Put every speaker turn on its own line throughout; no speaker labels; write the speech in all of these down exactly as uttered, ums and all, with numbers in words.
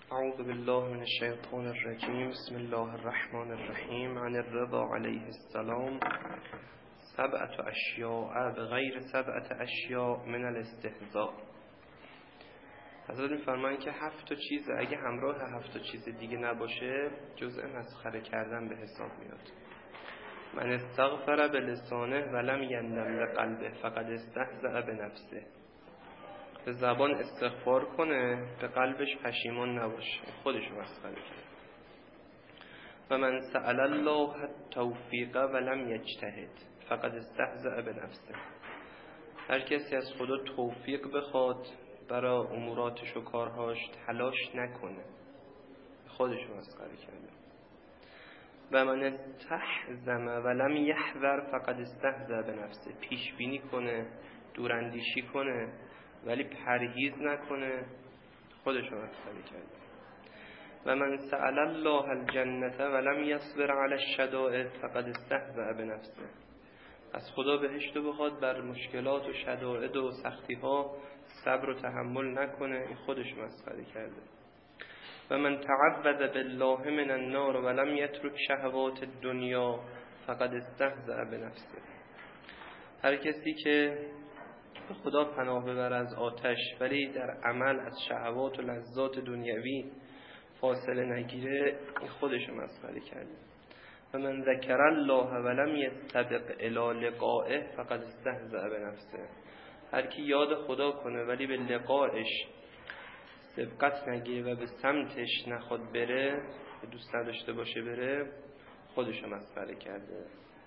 اعوذ بالله من الشیطان الرجیم. بسم الله الرحمن الرحیم. عن الرضا علیه السلام سبعة اشیاء بغیر سبعة اشیاء من الاستهزاء. حضرت می‌فرمایند که هفت تا چیز اگه همراه هفت تا چیز دیگه نباشه جزء مسخره کردن به حساب میاد. من استغفر بلسانه ولم یندم لقلبه فقد استهزأ بنفسه. به زبان استغفار کنه به قلبش پشیمان نباشه، خودشو مسخره کنه. و من سأل الله التوفیق ولم یجتهد فقد استهزأ بنفسه. هر کسی از خدا توفیق بخواد برای اموراتش و کارهاش تلاش نکنه، خودشو مسخره کرده. و من استحزم ولم یحذر فقد استهزأ بنفسه. پیش بینی کنه، دوراندیشی کنه ولی پرهیز نکنه، خودشو مسخره کرده. و من سأل الله الجنة ولم یصبر علی الشدائد فقد استهزأ بنفسه. از خدا بهشت بخواد بر مشکلات و شدائد و سختی ها صبر و تحمل نکنه، این خودش مسخره کرده. و من تعوذ بالله من النار ولم یترک شهوات الدنیا فقد استهزأ بنفسه. هر کسی که به خدا پناه ببر از آتش ولی در عمل از شهوات و لذات دنیوی فاصله نگیره، این خودش مسخره کرده. و من ذکر الله ولم یستبق الی لقائه فقد استهزأ بنفسه. هر کی یاد خدا کنه ولی به لقائش سبقت نگیره و به سمتش نخواد بره، دوست نداشته باشه بره، خودش مسخره کرده.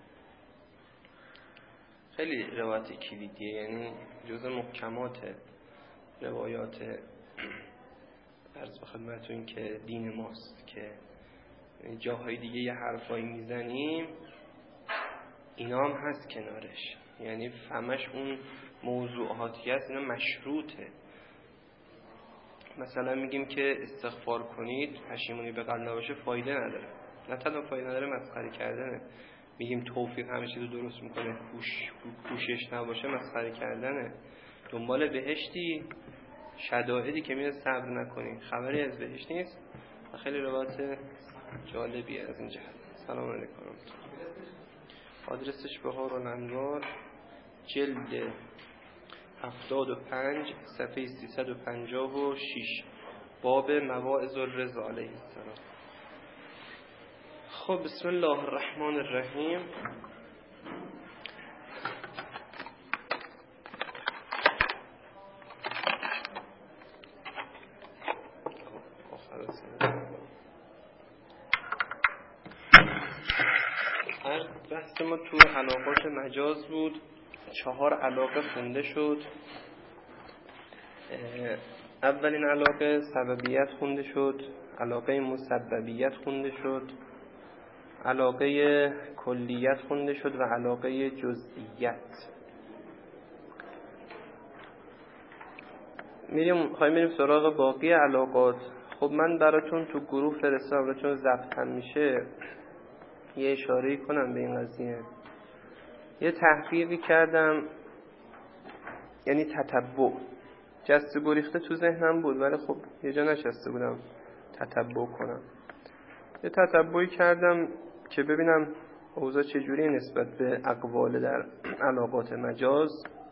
خیلی روایت کلیدیه، یعنی جزء محکمات روایات عرض به خدمتتون که دین ماست که جاهای دیگه یه حرفایی میزنیم اینا هم هست کنارش، یعنی فهمش اون موضوعاتی هست، اینا مشروطه. مثلا میگیم که استغفار کنید پشیمونی به قلب نباشه، فایده نداره. نه تنها فایده نداره، مسخره کردنه. میگیم توفیق همه چیزو درست میکنه، پوش پوشش نباشه، مسخره کردنه. دنبال بهشتی شدائدی که میاد صبر نکنی، خبری از بهشت نیست. و خیلی روایت جالبیه از این جهت. سلام علیکم. آدرسش بهار الانوار، جلد هفتاد و پنج، صفحه سیصد و پنجاه و شش، باب مواعظ الرضا علیه السلام. خب بسم الله الرحمن الرحیم. بحث ما تو علاقات مجاز بود. چهار علاقه خونده شد. اولین علاقه سببیت خونده شد، علاقه مسببیت خونده شد، علاقه کلیت خونده شد و علاقه جزئیت. میریم خواهیم بریم سراغ باقی علاقات. خب من براتون تو گروه فرستادم، چون ضبط هم میشه یه اشاره کنم به این قضیه. یه تحقیقی کردم، یعنی تتبع، جسته گریخته تو ذهنم بود ولی خب یه جا نشسته بودم تتبع کنم. یه تتبعی کردم که ببینم اوضاع چجوری نسبت به اقوال در علاقات مجاز.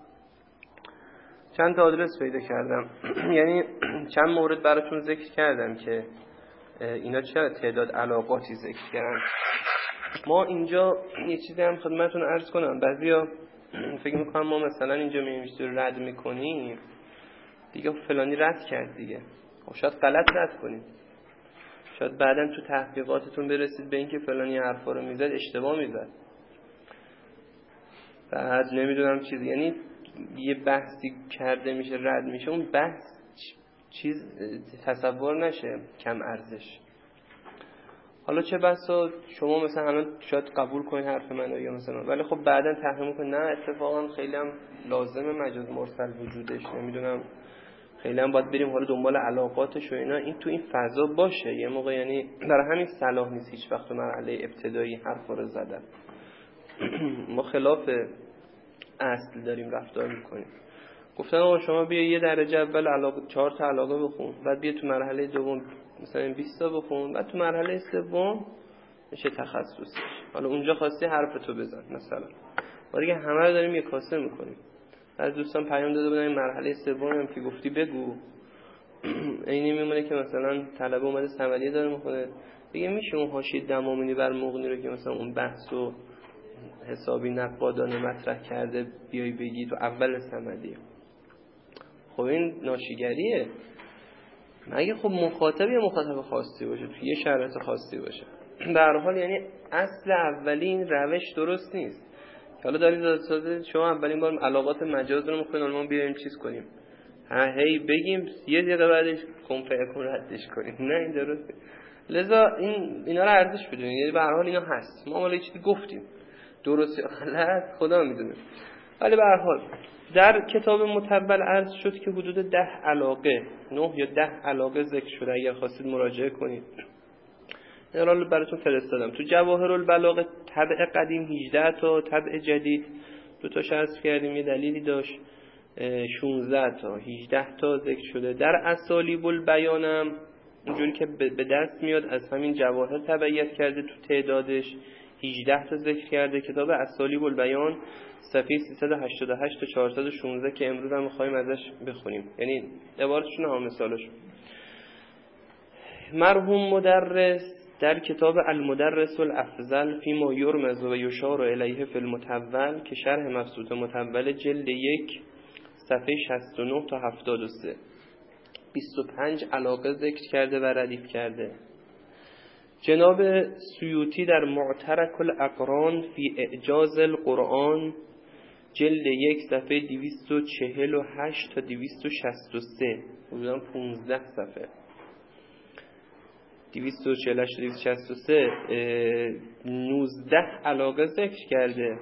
چند تا آدرس پیدا کردم یعنی چند مورد براتون ذکر کردم که اینا چه تعداد علاقاتی ذکر کردن. ما اینجا یه چیزی هم خدمتتون عرض کنم. بعضیا فکر میکنم ما مثلا اینجا می‌نویسیم رد میکنیم دیگه، فلانی رد کرد دیگه. خب شاید غلط رد کنید، شاید بعداً تو تحقیقاتتون برسید به اینکه فلانی حرفا رو میزد اشتباه میزد، بعد نمیدونم چیزی، یعنی یه بحثی کرده میشه رد میشه، اون بحث چیز تصور نشه کم ارزش. حالا چه بسا شما مثلا الان شاید قبول کنید حرف منو یا مثلا، ولی خب بعداً تحقیق کنید نه اتفاقا خیلی هم لازمه مجاز مرسل وجودش، نمیدونم خیلی هم باید بریم حالا دنبال علاقاتش و اینا. این تو این فضا باشه یه موقع، یعنی برای همین صلاح نیست هیچ وقت تو مرحله ابتدایی حرفا رو زدن. ما خلاف اصل داریم رفتار میکنیم. گفتن آقا شما بیا یه درجه اول علاقه چهار تا علاقه بخون، بعد بیا تو مرحله دوم مثلا بیست تا بخون، بعد تو مرحله سوم میشه تخصصی. حالا اونجا خواستی حرف تو بزن مثلا. ما دیگه همه رو داریم یک کاسه میکنیم. از دوستان پیام داده بودن این مرحله سوم هم که گفتی بگو، اینی میمونه که مثلا طلبه اومده صمدیه داره میخونه، دیگه میشه اون حاشیه دمامینی بر مغنی رو که مثلا اون بحث و حسابی نقادانه مطرح کرده بیای بگی تو اول صمدیه. خب این ناشیگریه. مگه خب مخاطب یا مخاطب خاصی باشه، تو یه شرایط خاصی باشه. به هر حال یعنی اصل اولین روش درست نیست. حالا دارید داده شما اولین بار علاقات مجاز رو میخواین ما بیایم چیز کنیم، ها هی بگیم یه دقیقه بعدش کنفکون ردش کنیم، نه این درسته. لذا این اینا رو ارزش بدونید، یعنی به هر حال اینا هست. ما ولی چیزی گفتیم درست یا غلط خدا میدونه، ولی به هر حال در کتاب متول عرض شد که حدود ده علاقه، نه یا ده علاقه ذکر شده. اگر خواستید مراجعه کنید، این را براتون فرستادم. تو جواهر البلاغه طبع قدیم هجده تا، طبع جدید دو تاش حذف کردیم، یه دلیلی داشت، شانزده تا، هجده تا ذکر شده. در اسالیب البیانم اونجوری که به دست میاد از همین جواهر تبعیت کرده، تو تعدادش هجده تا ذکر کرده. کتاب اسالیب البیان صفحه سیصد و هشتاد و هشت تا چهارصد و شانزده که امروز هم می‌خوایم ازش بخونیم، یعنی عبارتشون ها مثالشون. مرحوم مدرس در کتاب المدرس الافضل فی ما یرمز و یشار الیه فی المتول که شرح مبسوط متول جلد یک صفحه شصت و نه تا هفتاد و سه بیست و پنج علاقه ذکر کرده و ردیف کرده. جناب سیوطی در معترک الاقران فی اعجاز القرآن جلد یک صفحه دویست و چهل و هشت تا دویست و شصت و سه، حدوداً پانزده صفحه، دویست و چهل و هشت تا دویست و شصت و سه نوزده علاقه ذکر کرده.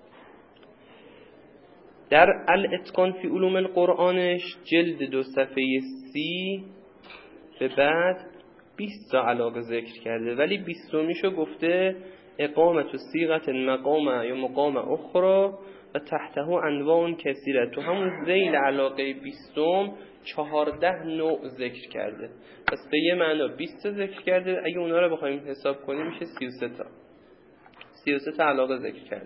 در الاتقان فی علوم القرآنش جلد دو صفحه سی به بعد بیست تا علاقه ذکر کرده، ولی بیستمیشو گفته اقامت و صیغت مقام یا مقام اخرى و تحته انواع کثیره. تو همون ذیل علاقه بیستم چهارده نوع ذکر کرده، پس به یه معنا بیست تا ذکر کرده. اگه اونا رو بخوایم حساب کنیم میشه سی و سه تا سی و سه تا علاقه ذکر کرده.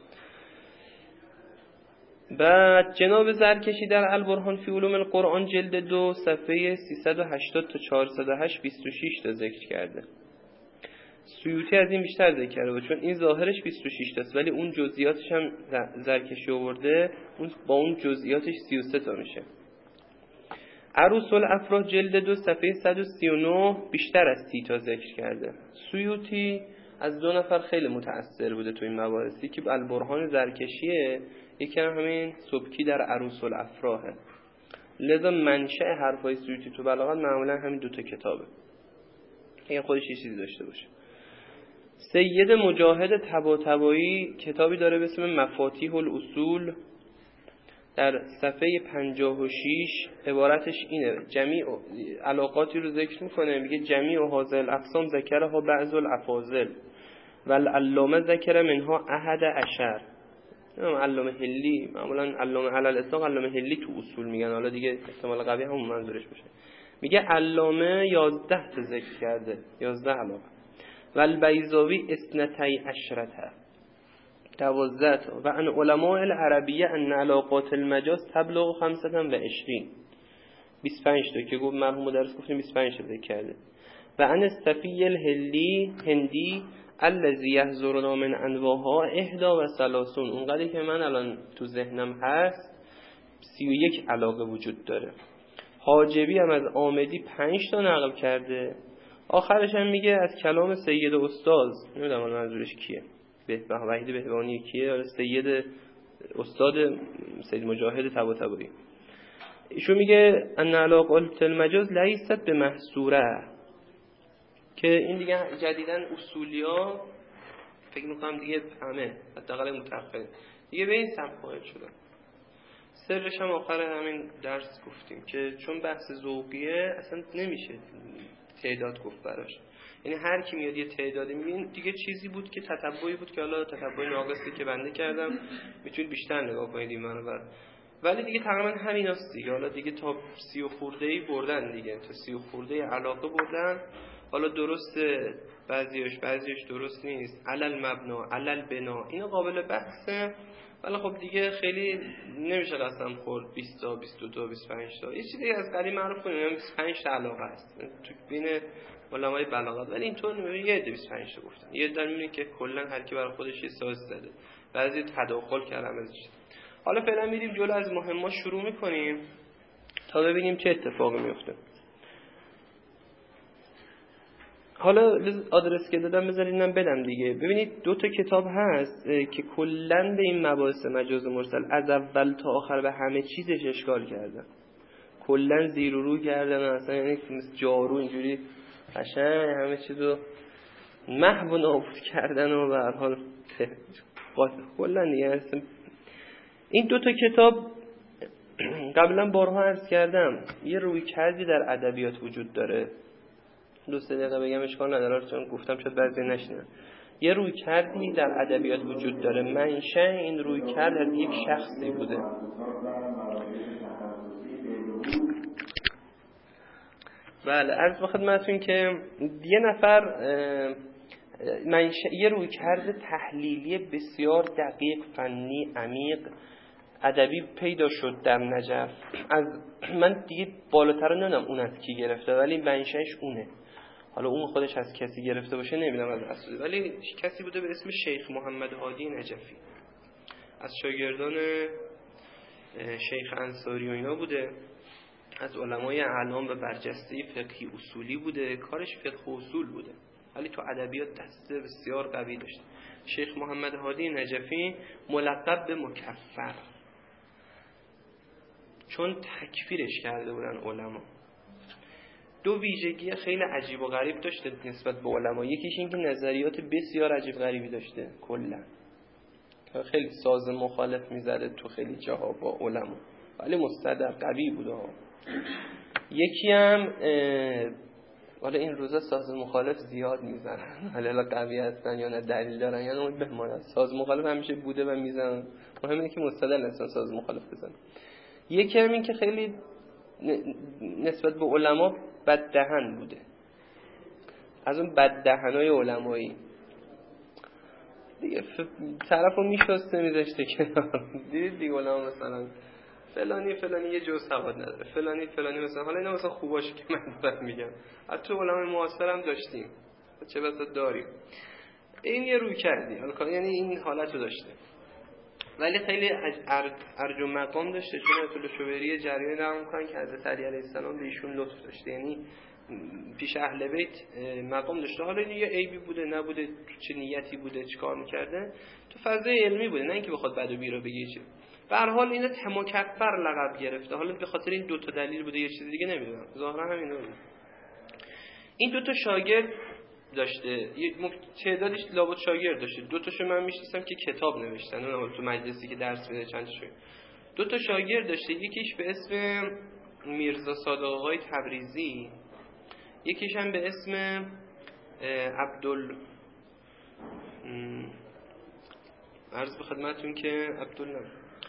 بعد جناب زرکشی در البرهان فی علوم القرآن جلد دو صفحه سیصد و هشتاد تا چهارصد و هشت بیست و شش تا ذکر کرده. سیوطی از این بیشتر ذکر کرده چون این ظاهرش بیست و شش تاست، ولی اون جزئیاتش هم زرکشی آورده، اون با اون جزئیاتش سی و سه تا میشه. عروس الافراح جلد دو صفحه صد و سی و نه بیشتر از سی تا ذکر کرده. سیوطی از دو نفر خیلی متأثر بوده تو این مباحثی که البرهان زرکشیه، یکی هم همین سبکی در عروس الافراحه. لذا منشأ حرفای سیوطی تو بلاغت معمولا همین دوتا کتابه، این خودش یه چیزی داشته باشه. سید مجاهد طباطبایی کتابی داره به اسم مفاتیح الاصول، در صفحه پنجاه و شش عبارتش اینه، جمیع علاقاتی رو ذکر میکنه، میگه جمیع هذه الاقسام ذکرها بعض الافاضل والعلامه ذکر منها احد عشر. علامه هلی معمولا علامه علی الاطلاق علامه هلی تو اصول میگن، حالا دیگه احتمال قوی همون منظورش باشه. میگه علامه یازده تا ذکر کرده، یازده علاقه. والبیضاوی اثنتی عشرته، دوازده تا. و ان علماء العربیه ان علاقات المجاز تبلغ خمسة و عشرین، بیست و پنج تا که گفت مرحوم مدرس گفتیم بیست و پنج تا ذکر کرده. و ان الصفی الهلی هندی الذی یحضرنا من انواعها احدا و ثلاثون، اونقدری که من الان تو ذهنم هست سی و یک علاقه وجود داره. حاجبی هم از آمدی پنج تا نقل کرده. آخرش هم میگه از کلام سید استاد، نمیدونم منظورش کیه، به وحید بهبانی کیه، ولی سید استاد سید مجاهد طباطبایی، ایشون میگه ان علاقات المجاز لیست به محصوره، که این دیگه جدیدن اصولیا فکر میکنم دیگه همه حداقل متأخرین دیگه به این سمت قائل شدن. سرش هم آخر همین درس گفتیم که چون بحث ذوقیه اصلا نمیشه تعداد گفت براش، یعنی هر کی میاد یه تعدادی میگه دیگه چیزی بود که تتبعی بود که حالا تتبع ناقصی که بنده کردم، میتونید بیشتر نگاه کنید این منو بر ولی دیگه تقریبا همین هست دیگه. حالا دیگه تا سی و خورده‌ای بردن دیگه، تا سی و خورده‌ای علاقه بردن. حالا درسته بعضیش بعضیش درست نیست، علل مبنا علل بنا، اینا قابل بحثه، ولی خب دیگه خیلی نمیشه قسم خورد بیست تا بیست و دو بیست و پنج تا. یه چیزی از قدیم معروف کنیم بیست و پنج تا علاقه است تو بین علمای بلاغت، ولی اینطور نمیشه یه عده بیست و پنج تا گفتن. یه عده میبینی که کلا هر کی برای خودش یه ساز زده، بعضی تداخل کردن ازش. حالا فعلا میریم جلو، از مهمات شروع میکنیم تا ببینیم چه اتفاقی میفته. حالا آدرس که دادم بذارید اینم بدم دیگه. ببینید دو تا کتاب هست که کلاً به این مباحث مجاز مرسل از اول تا آخر به همه چیزش اشکال کردن، کلاً زیر و رو کردن، اصلا یعنی مثل جارو اینجوری قشنگ همه چیزو محو و نابود کردن و به هر حال کلاً دیگه. این دو تا کتاب قبلا بارها عرض کردم یه روی کردی در ادبیات وجود داره. دو سه دقیقه بگم اشکال نداره چون گفتم شاید بعضی نشنن. یه روی کردی در ادبیات وجود داره، منشأ این روی کرد از یک شخصی بوده. بله عرض به خدمتتون که یه نفر منشأ یه روی کرد تحلیلی بسیار دقیق، فنی، عمیق، ادبی پیدا شد در نجف. از من دیگه بالاتر نمیدونم اون از کی گرفته، ولی منشأش اونه. حالا اون خودش از کسی گرفته باشه نمیدونم از اصلی، ولی کسی بوده به اسم شیخ محمد هادی نجفی، از شاگردان شیخ انصاری و اینا بوده، از علمای اعلام و برجسته فقهی اصولی بوده، کارش فقه و اصول بوده ولی تو ادبیات دست بسیار قوی داشت. شیخ محمد هادی نجفی ملقب به مکفر، چون تکفیرش کرده بودن علما. دو ویژگی خیلی عجیب و غریب داشته نسبت به علما. یکیش این که نظریات بسیار عجیب غریبی داشته، کلا خیلی ساز مخالف میزده تو خیلی جاها با علما، ولی مستدر قوی بوده. یکی هم حالا این روزا ساز مخالف زیاد میزنن، حالا قوی هستن یا نه دلیل دارن یا نه بهمان. ساز مخالف همیشه بوده و میزنن، مهم اینه که مستدل هستن ساز مخالف بزنن. یکی هم این که خیلی نسبت به علما بد دهن بوده، از اون بد دهنای علمایی دیگه. طرفو میشسته میذاشته کنار. دیدید دیگه علما مثلا فلانی فلانی یه جو سواد نداره، فلانی فلانی مثلا، حالا اینا مثلا خوباشه که من دارم میگم، حتی علمای معاصر هم داشتیم، چه بسا داریم. این یه روی کردی حالا یعنی این حالت رو داشته، ولی خیلی ارج و مقام داشته، چون آیت الله شوبری جریانی نقل می‌کنن که حضرت علی علیه السلام به ایشون لطف داشته، یعنی پیش اهل بیت مقام داشته. حالا این یه عیبی بوده نبوده، چه نیتی بوده، چه کار می‌کرده، تو فضای علمی بوده، نه اینکه بخواد بد و بی رو بگه. چه به هر حال اینا مکفر لقب گرفته. حالا به خاطر این دو تا دلیل بوده، یه چیز دیگه نمیدونم، ظاهرا همینا بود. این دو تا شاگرد داشته، یه تعدادش لابد شاگرد داشته. دو تاشو من میشناسم که کتاب نوشتن، اون تو مجلسی که درس میده چند تاشو. دو تا شاگرد داشته، یکیش به اسم میرزا صادق آقای تبریزی، یکیش هم به اسم عبدال عرض به خدمتتون که عبدالله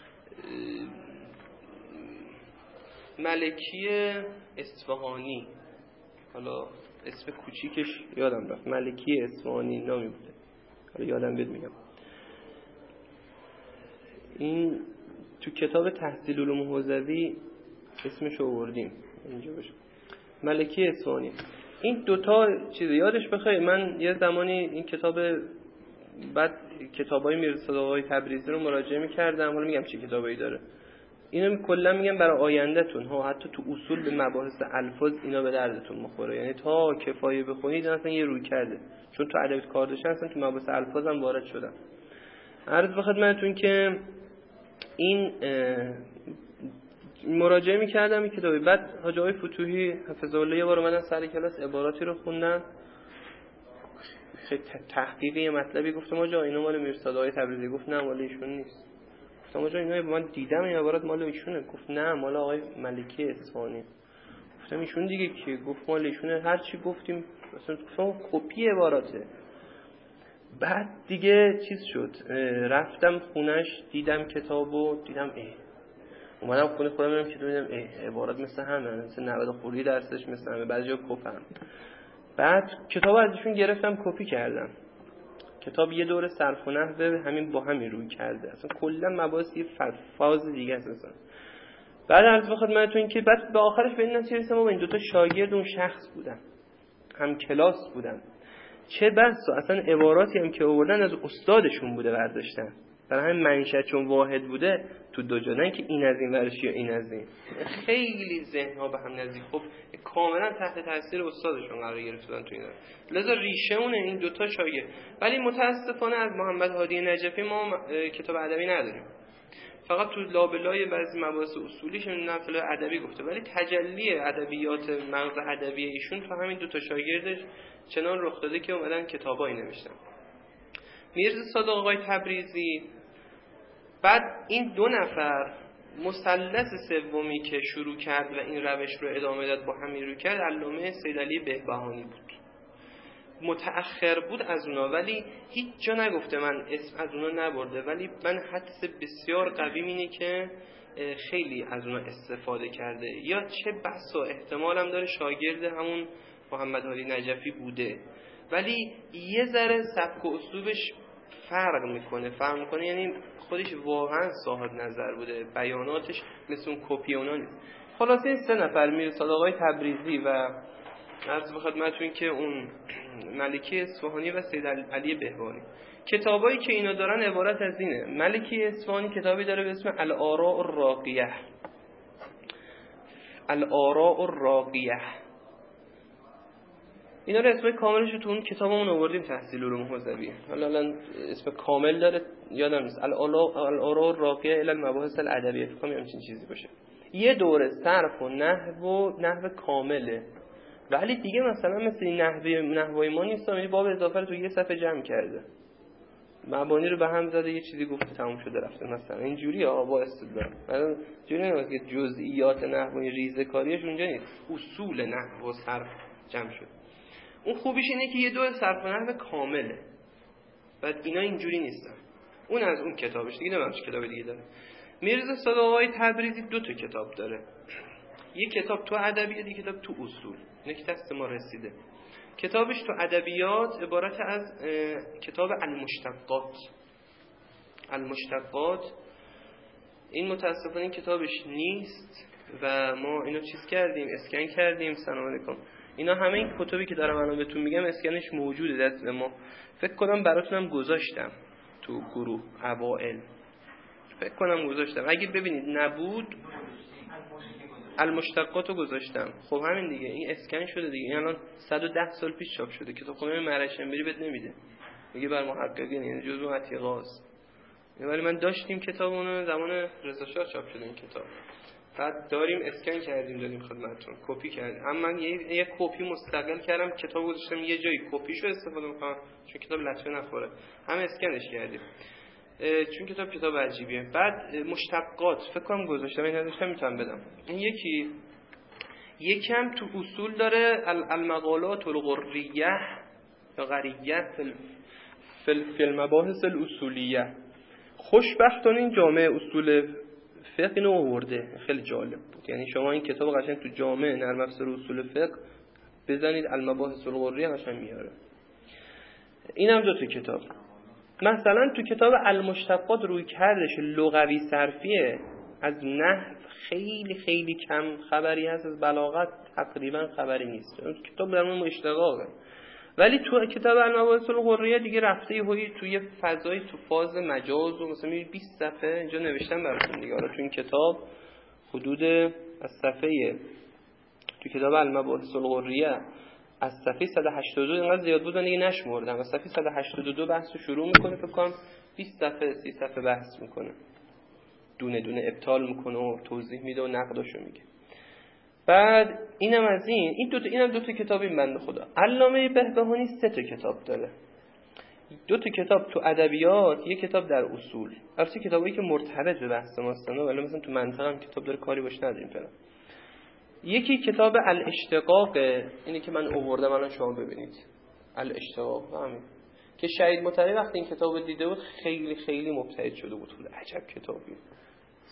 ملکی اصفهانی، حالا اسم کوچیکش یادم رفت، ملکی اصفهانی نامی بوده، حالا یادم بیاد میگم. این تو کتاب تحصیل علوم حوزوی اسمش آوردیم اینجا باشه، ملکی اصفهانی. این دوتا چیز یادش بخیر. من یه زمانی این کتاب بعد کتابای میرزا صادق آقای تبریزی رو مراجعه می‌کردم، حالا میگم چه کتابایی داره. اینو کلا میگم برای آیندهتون ها، حتی تو اصول به مباحث الفاظ اینا به دردتون میخوره، یعنی تا کفایه بخونید اصلا یه روی کرده، چون تو ادبیات کار داشتن اصلا تو مباحث الفاظ هم وارد شدن. عرض به خدمتتون که این مراجعه می‌کردم این کتابی. بعد حاج آقای فتوحی حفظه الله یه بار اومدن سر کلاس عباراتی رو خوندن، خیلی تحقیقی مطلبی گفتم آقا اینا مال میرزا صادق آقای تبریزی. گفت نه مال ایشون نیست. گفتم آقا اینا من دیدم این عبارات مال ایشونه. گفت نه مال آقای ملکی اصفهانی. گفتم ایشون دیگه کی؟ گفت مال ایشونه. هر چی گفتیم مثلا گفتم کپی عباراته. بعد دیگه چیز شد، رفتم خونش دیدم کتابو، دیدم ای اومدم خونه خودم میرم که ببینم عبارات مثل همه، مثل نود خوردی درسش مثل همه، بعضیا کپن. بعد کتاب ازشون گرفتم کپی کردم. کتاب یه دوره صرف و نحو همین با همین روی کرده، اصلا کلا مباحث یه فاز دیگه است اصلا. بعد عرض به خدمتتون که بعد به آخرش به این نتیجه رسیدم ما این دو تا شاگرد اون شخص بودن، هم کلاس بودن، چه بس اصلا عباراتی هم که آوردن از استادشون بوده برداشتن، برای همین منشأ چون واحد بوده تو دو جا، نه که این از این ورشی یا این از این. خیلی ذهن‌ها به هم نزدیک، خب کاملا تحت تاثیر استادشون قرار گرفتن تو اینا، لذا ریشه اون این دو تا شاگرد. ولی متاسفانه از محمد هادی نجفی ما کتاب ادبی نداریم، فقط تو لابلای بعضی مباحث اصولیش نقل ادبی گفته، ولی تجلی ادبیات مغز ادبی ایشون تو همین دو تا شاگردش چنان رخ داده که اومدن کتابایی نوشتن. میرزا صادق آقای تبریزی، بعد این دو نفر مثلث سومی که شروع کرد و این روش رو ادامه داد با همین رو کرد علامه سیدعلی بهبهانی بود. متأخر بود از اونا، ولی هیچ جا نگفته من اسم از اونا نبرده، ولی من حدس بسیار قوی اینه که خیلی از اونا استفاده کرده، یا چه بسا احتمال هم داره شاگرد همون محمد هادی نجفی بوده، ولی یه ذره سبک و اسلوبش فرق میکنه فرق میکنه یعنی خودش واقعا صاحب نظر بوده، بیاناتش مثل اون کپی اونا نیست. خلاصه این سه نفر، میرزا صادق آقای تبریزی و عرض به خدمتتون که اون ملکی اصفهانی و سید علی بهبهانی، کتابایی که اینا دارن عبارت از اینه. ملکی اصفهانی کتابی داره به اسم الآراء الراقیه، الآراء الراقیه، اینا رو اسم کاملش رو تو اون کتابمون آوردیم تحصیل علوم حوزوی، حالا الان اسم کامل داره یادم نیست، الآراء الراقیه الی المباحث الادبیه، فکر کنم همچین چیزی باشه. یه دوره صرف و نحو و نحو کامله، ولی دیگه مثلا مثل این نحوی نحوی ما نیست، یعنی باب اضافه رو تو یه صفحه جمع کرده، مبانی رو به هم زده، یه چیزی گفته تموم شده رفته، مثلا اینجوری ها با استدلال. مثلا جوری نیست که جزئیات نحوی ریزه کاریش اونجا نیست، اصول نحو و صرف جمع شده. اون خوبیش اینه که یه دو صرف و نحو کامله، بعد اینا اینجوری نیستن. اون از اون کتابش دیگه نمیدونم چه کتاب دیگه داره. میرزا صادق آقای تبریزی دو تا کتاب داره، یه کتاب تو ادبیات، یه کتاب تو اصول، اینه که دست ما رسیده. کتابش تو ادبیات عبارت از کتاب المشتقات. المشتقات این متاسفانه این کتابش نیست و ما اینو چیز کردیم، اسکن کردیم. سلام علیکم. اینا همه این کتابی که دارم الان بهتون میگم اسکنش موجوده دست ما، فکر کنم براتونم گذاشتم تو گروه اوائل، فکر کنم گذاشتم، اگه ببینید نبود المشتقات رو گذاشتم. خب همین دیگه، این اسکن شده دیگه، این الان صد و ده سال پیش چاپ شده. کتابخونه مرشنبری بهت نمیده، میگه بر محققین، یعنی جزء عتیقاست. ولی من داشتیم کتابونو زمان رضا شاه چاپ شده این کتاب، بعد داریم اسکن کردیم دادیم خدمتتون، کپی کردیم. اما من یه یه کپی مستقل کردم، کتاب گذاشتم یه جایی کپیشو استفاده می‌کنم چون کتاب لطفه نخوره، هم اسکنش کردیم چون کتاب کتاب عجیبیه. بعد مشتقات فکر کنم گذاشتم، این نداشتم میتونم بدم. این یکی یکم تو اصول داره، المقالات الغریه یا غریه فی المباحث الاصولیه. خوشبختانه این جامعه اصول فقه اینو آورده، خیلی جالب بود. یعنی شما این کتاب قشنگ تو جامعه نرم افزار اصول فقه بزنید المباحث الغریه قشنگ میاره. اینم دو تا کتاب. مثلا تو کتاب المشتقات روی کردش لغوی صرفیه، از نحو خیلی خیلی کم خبری هست، از بلاغت تقریبا خبری نیست، کتاب در مورد اشتقاقه. ولی تو کتاب المباحث الغریه دیگه رفته یهویی توی فضای تو فاز مجاز و مثلا میبینی بیست صفحه اینجا نوشتم براتون دیگه. حالا تو این کتاب حدود از صفحه تو کتاب المباحث الغریه از صفحه صد و هشتاد و دو اینقدر زیاد بود من دیگه نشمردم، از صفحه صد و هشتاد و دو بحثو شروع میکنه، فکر کنم بیست صفحه سی صفحه بحث میکنه، دونه دونه ابطال میکنه و توضیح میده و نقداشو میگه. بعد اینم از این این دو تا اینم دو تا کتاب این بنده خدا. علامه بهبهانی سه تا کتاب داره، دو تا کتاب تو ادبیات، یک کتاب در اصول. البته کتابایی که مرتبط به بحث ما هستن، ولی مثلا تو منطقه هم کتاب داره کاری باش نداریم فعلا. یکی کتاب الاشتقاق، اینی که من آوردم الان شما ببینید، الاشتقاق همین که شهید مطهری وقتی این کتابو دیده بود خیلی خیلی مبتهج شده بود، خیلی عجب کتابی،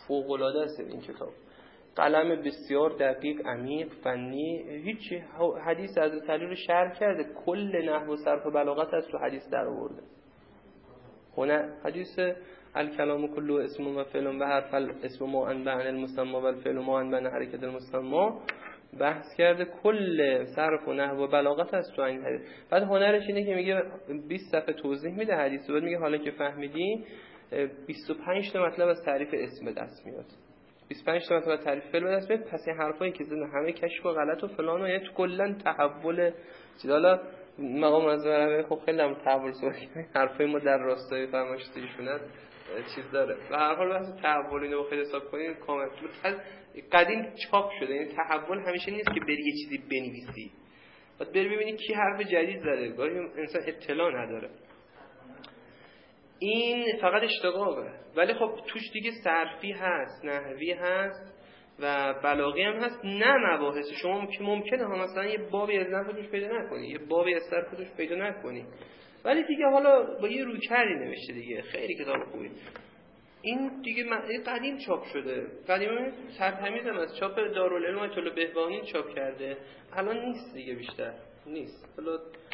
فوق‌العاده است این کتاب. قلم بسیار دقیق، عمیق، فنی. هیچ حدیث از علی رو شرح کرده، کل نحو و صرف و بلاغت از تو حدیث در آورده. هنا حدیث الکلام کله اسم و فعل و حرف الاسم ما انبع عن المسمى و الفعل ما انبع عن حرکت المسمى بحث کرده، کل صرف و نحو و بلاغت از تو این حدیث. بعد هنرش اینه که میگه بیست صفحه توضیح میده حدیث، بعد میگه حالا که فهمیدی بیست و پنج تا مطلب از تعریف اسم به دست میاد، بیست و پنج تا مطلب از تعریف فعل به دست میاد. پس این حرفایی که زدن همه کشف و غلط و فلان و یعنی کلا تحول چیز. حالا مقام از برای خب خیلی هم تحول صحبت حرفای ما در راستای فرمایشاتشون چیز داره و هر حال واسه تحول اینو بخواید حساب کنید کامل قدیم چاپ شده. این تحول همیشه نیست که بری یه چیزی بنویسی، بعد بری ببینی کی حرف جدید زده، گاهی انسان اطلاع نداره. این فقط اشتقاقه، ولی خب توش دیگه صرفی هست، نحوی هست و بلاغی هم هست. نه مباحث شما که ممکنه ها مثلا یه بابی از نحو توش پیدا نکنی، یه بابی از صرف توش پیدا نکنی، ولی دیگه حالا با یه رویکردی نوشته دیگه. خیلی کتاب خوبی. این دیگه قدیم چاپ شده، قدیم سرتمیز هم از چاپ دارالعلوم آیت الله بهبانی چاپ کرده، الان نیست دیگه، بیشتر نیست. حالا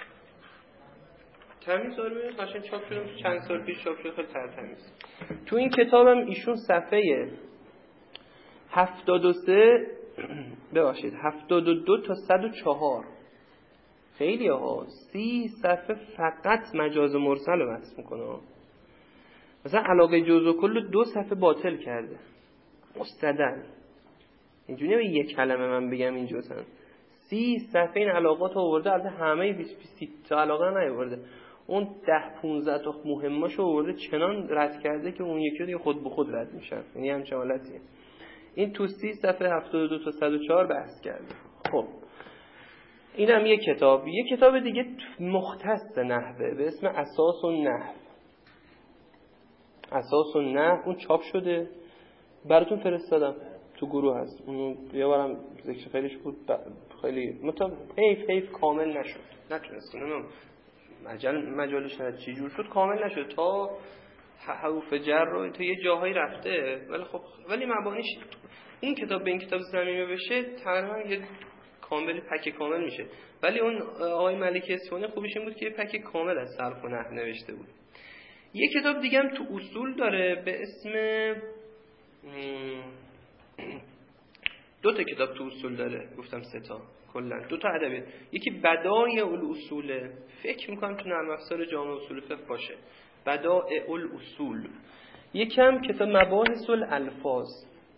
تمیز داره میاد قشنگ چاپ شده، چند سال پیش چاپ شده، خیلی ترتمیز. تو این کتابم ایشون صفحه هفتاد و سه ببخشید هفتاد و دو تا صد و چهار خیلی ها سی صفحه فقط مجاز مرسل رو بحث میکنه. مثلا علاقه جزء و کل دو صفحه باطل کرده مستدل. اینجوری به یک کلمه من بگم این جزء سی صفحه این علاقات رو آورده، البته همه بیست تا علاقه رو نیاورده، اون ده پانزده تا مهماشو آورده چنان رد کرده که اون یکی دیگه خود به خود رد میشن. یعنی همچین حالتیه. این تو سی صفحه هفتاد و دو تا صد و چهار بحث کرده. خب اینم یک کتاب. یک کتاب دیگه مختص نحوه به اسم اساس النحو. اساس النحو اون چاپ شده، براتون فرستادم تو گروه هست، اونو یه بارم ذکر خیلیش بود، خیلی مطمئن حیف حیف کامل نشد، نتونستم اونم مجال مجالش نه چی جور شد کامل نشد، تا حروف جر رو تا یه جاهایی رفته، ولی خب ولی مبانیش این کتاب به این کتاب ضمیمه بشه تقریبا یه کامل پک کامل میشه. ولی اون آقای ملکی اصفهانی خوبیش این بود که یه پک کامل از صرف و نحو نوشته بود. یه کتاب دیگه هم تو اصول داره به اسم دو تا کتاب تو اصول داره، گفتم سه تا کلا، دو تا ادبیات. یکی بدایع الاصول، فکر میکنم تو نرم افزار جامع اصول فقه باشه، بدایع الاصول. یکم کتاب مباحث الالفاظ،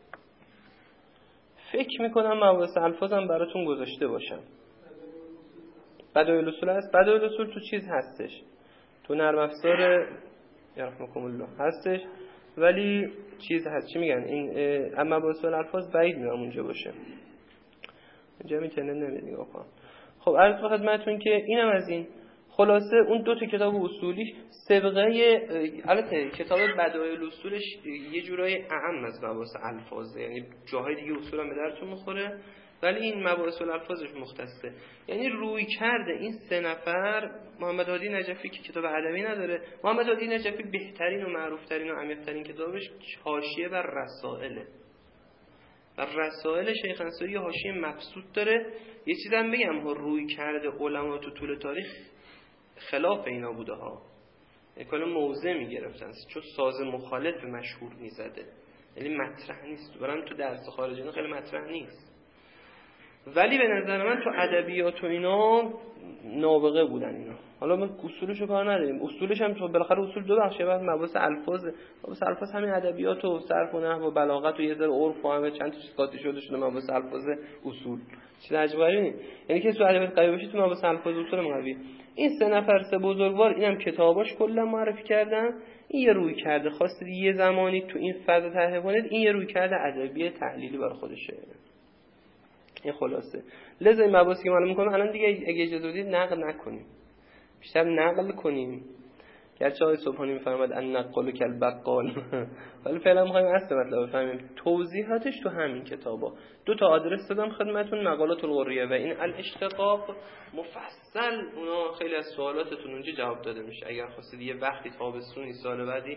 فکر میکنم مباحث الفاظم براتون گذاشته باشم. بدایع الاصول هست. بدایع الاصول تو چیز هستش، تو نرم افزار یرحمکم الله هستش، ولی چیز هست چی میگن این اما مباحث الالفاظ بعید میام اونجا باشه، اینجا میتونه نمیاد نگاه کن. خب عرض به خدمتتون که اینم از این. خلاصه اون دو تا کتاب اصولی سابقه، البته کتاب بدایع الاصولش یه جورای اعم از مباحث الفاظه، یعنی جاهای دیگه اصول هم به درتون میخوره، ولی این مباحث الالفاظش مختصه. یعنی روی کرده این سه نفر، محمد هادی نجفی که کتاب ادبی نداره، محمد هادی نجفی بهترین و معروفترین و عمیق‌ترین کتابش حاشیه بر رسائله. و رسائل شیخ انصاری حاشیه مبسوط داره. یه چیزم بگم، روی کرده علما تو طول تاریخ خلاف اینا بوده ها، یعنی کلا موضع میگرفتن چون ساز مخالف مشهور میزده، یعنی مطرح نیست، برام تو درس خارجی اینا خیلی مطرح نیست، ولی به نظر من تو ادبیات و اینا نابغه بودن اینا. حالا من اصولشو کار نداریم، اصولش هم تو بالاخره اصول دو بخشه، بعد مباحث الفاظ، مباحث الفاظ همین ادبیات و صرف و نحو و بلاغت و یه ذره عرف و همه چند تا چیز قاطی شده شده مباحث الفاظ اصول. چیز عجیبی نیست، یعنی که تو ادبیات قوی باشی تو مباحث الفاظ اصول قوی. این سه نفر سه بزرگوار اینم کتاباش کلا معرفی کردن. این یه روی کرده خواستید یه زمانی تو این فضا طرح کنید، این یه روی کرده ادبی تحلیلی برای خودشه. این خلاصه. لذا این مباحثی که معلوم می‌کنم الان دیگه اگه اجازه بدید نقل نکنیم، بیشتر نقل کنیم. گرچه آقای سبحانی می‌فرماد ان نقل کل بقال، ولی فعلا می‌خوایم اصل مطلب بفهمیم. توضیحاتش تو همین کتابا. دو تا آدرس دادم خدمتتون، مقالات القریه و این الاشتقاق مفصل، اونا خیلی از سوالاتتون اونجا جواب داده میشه. اگر خواستید یه وقتی تابستونی سال بعدی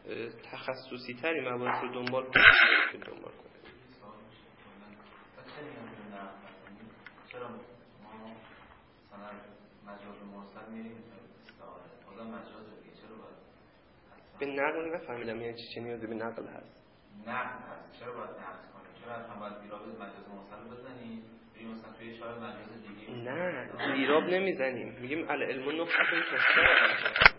تخصصی تری مباحث رو دنبال کنید دنبال کنید.
چرا ما مثلا مجاز مرسل میریم استعاره خدا مجاز دیگه چرا باید
به نقل نفهمیدم یعنی چی چه نیازی به نقل هست؟
نقل هست چرا باید نقل کنیم؟ چرا حتما باید زیراب مجاز مرسل رو بزنیم؟ بریم مثلا توی شاره مجاز دیگه
نه زیراب نمیزنیم، میگیم العلم نقطه تستاره.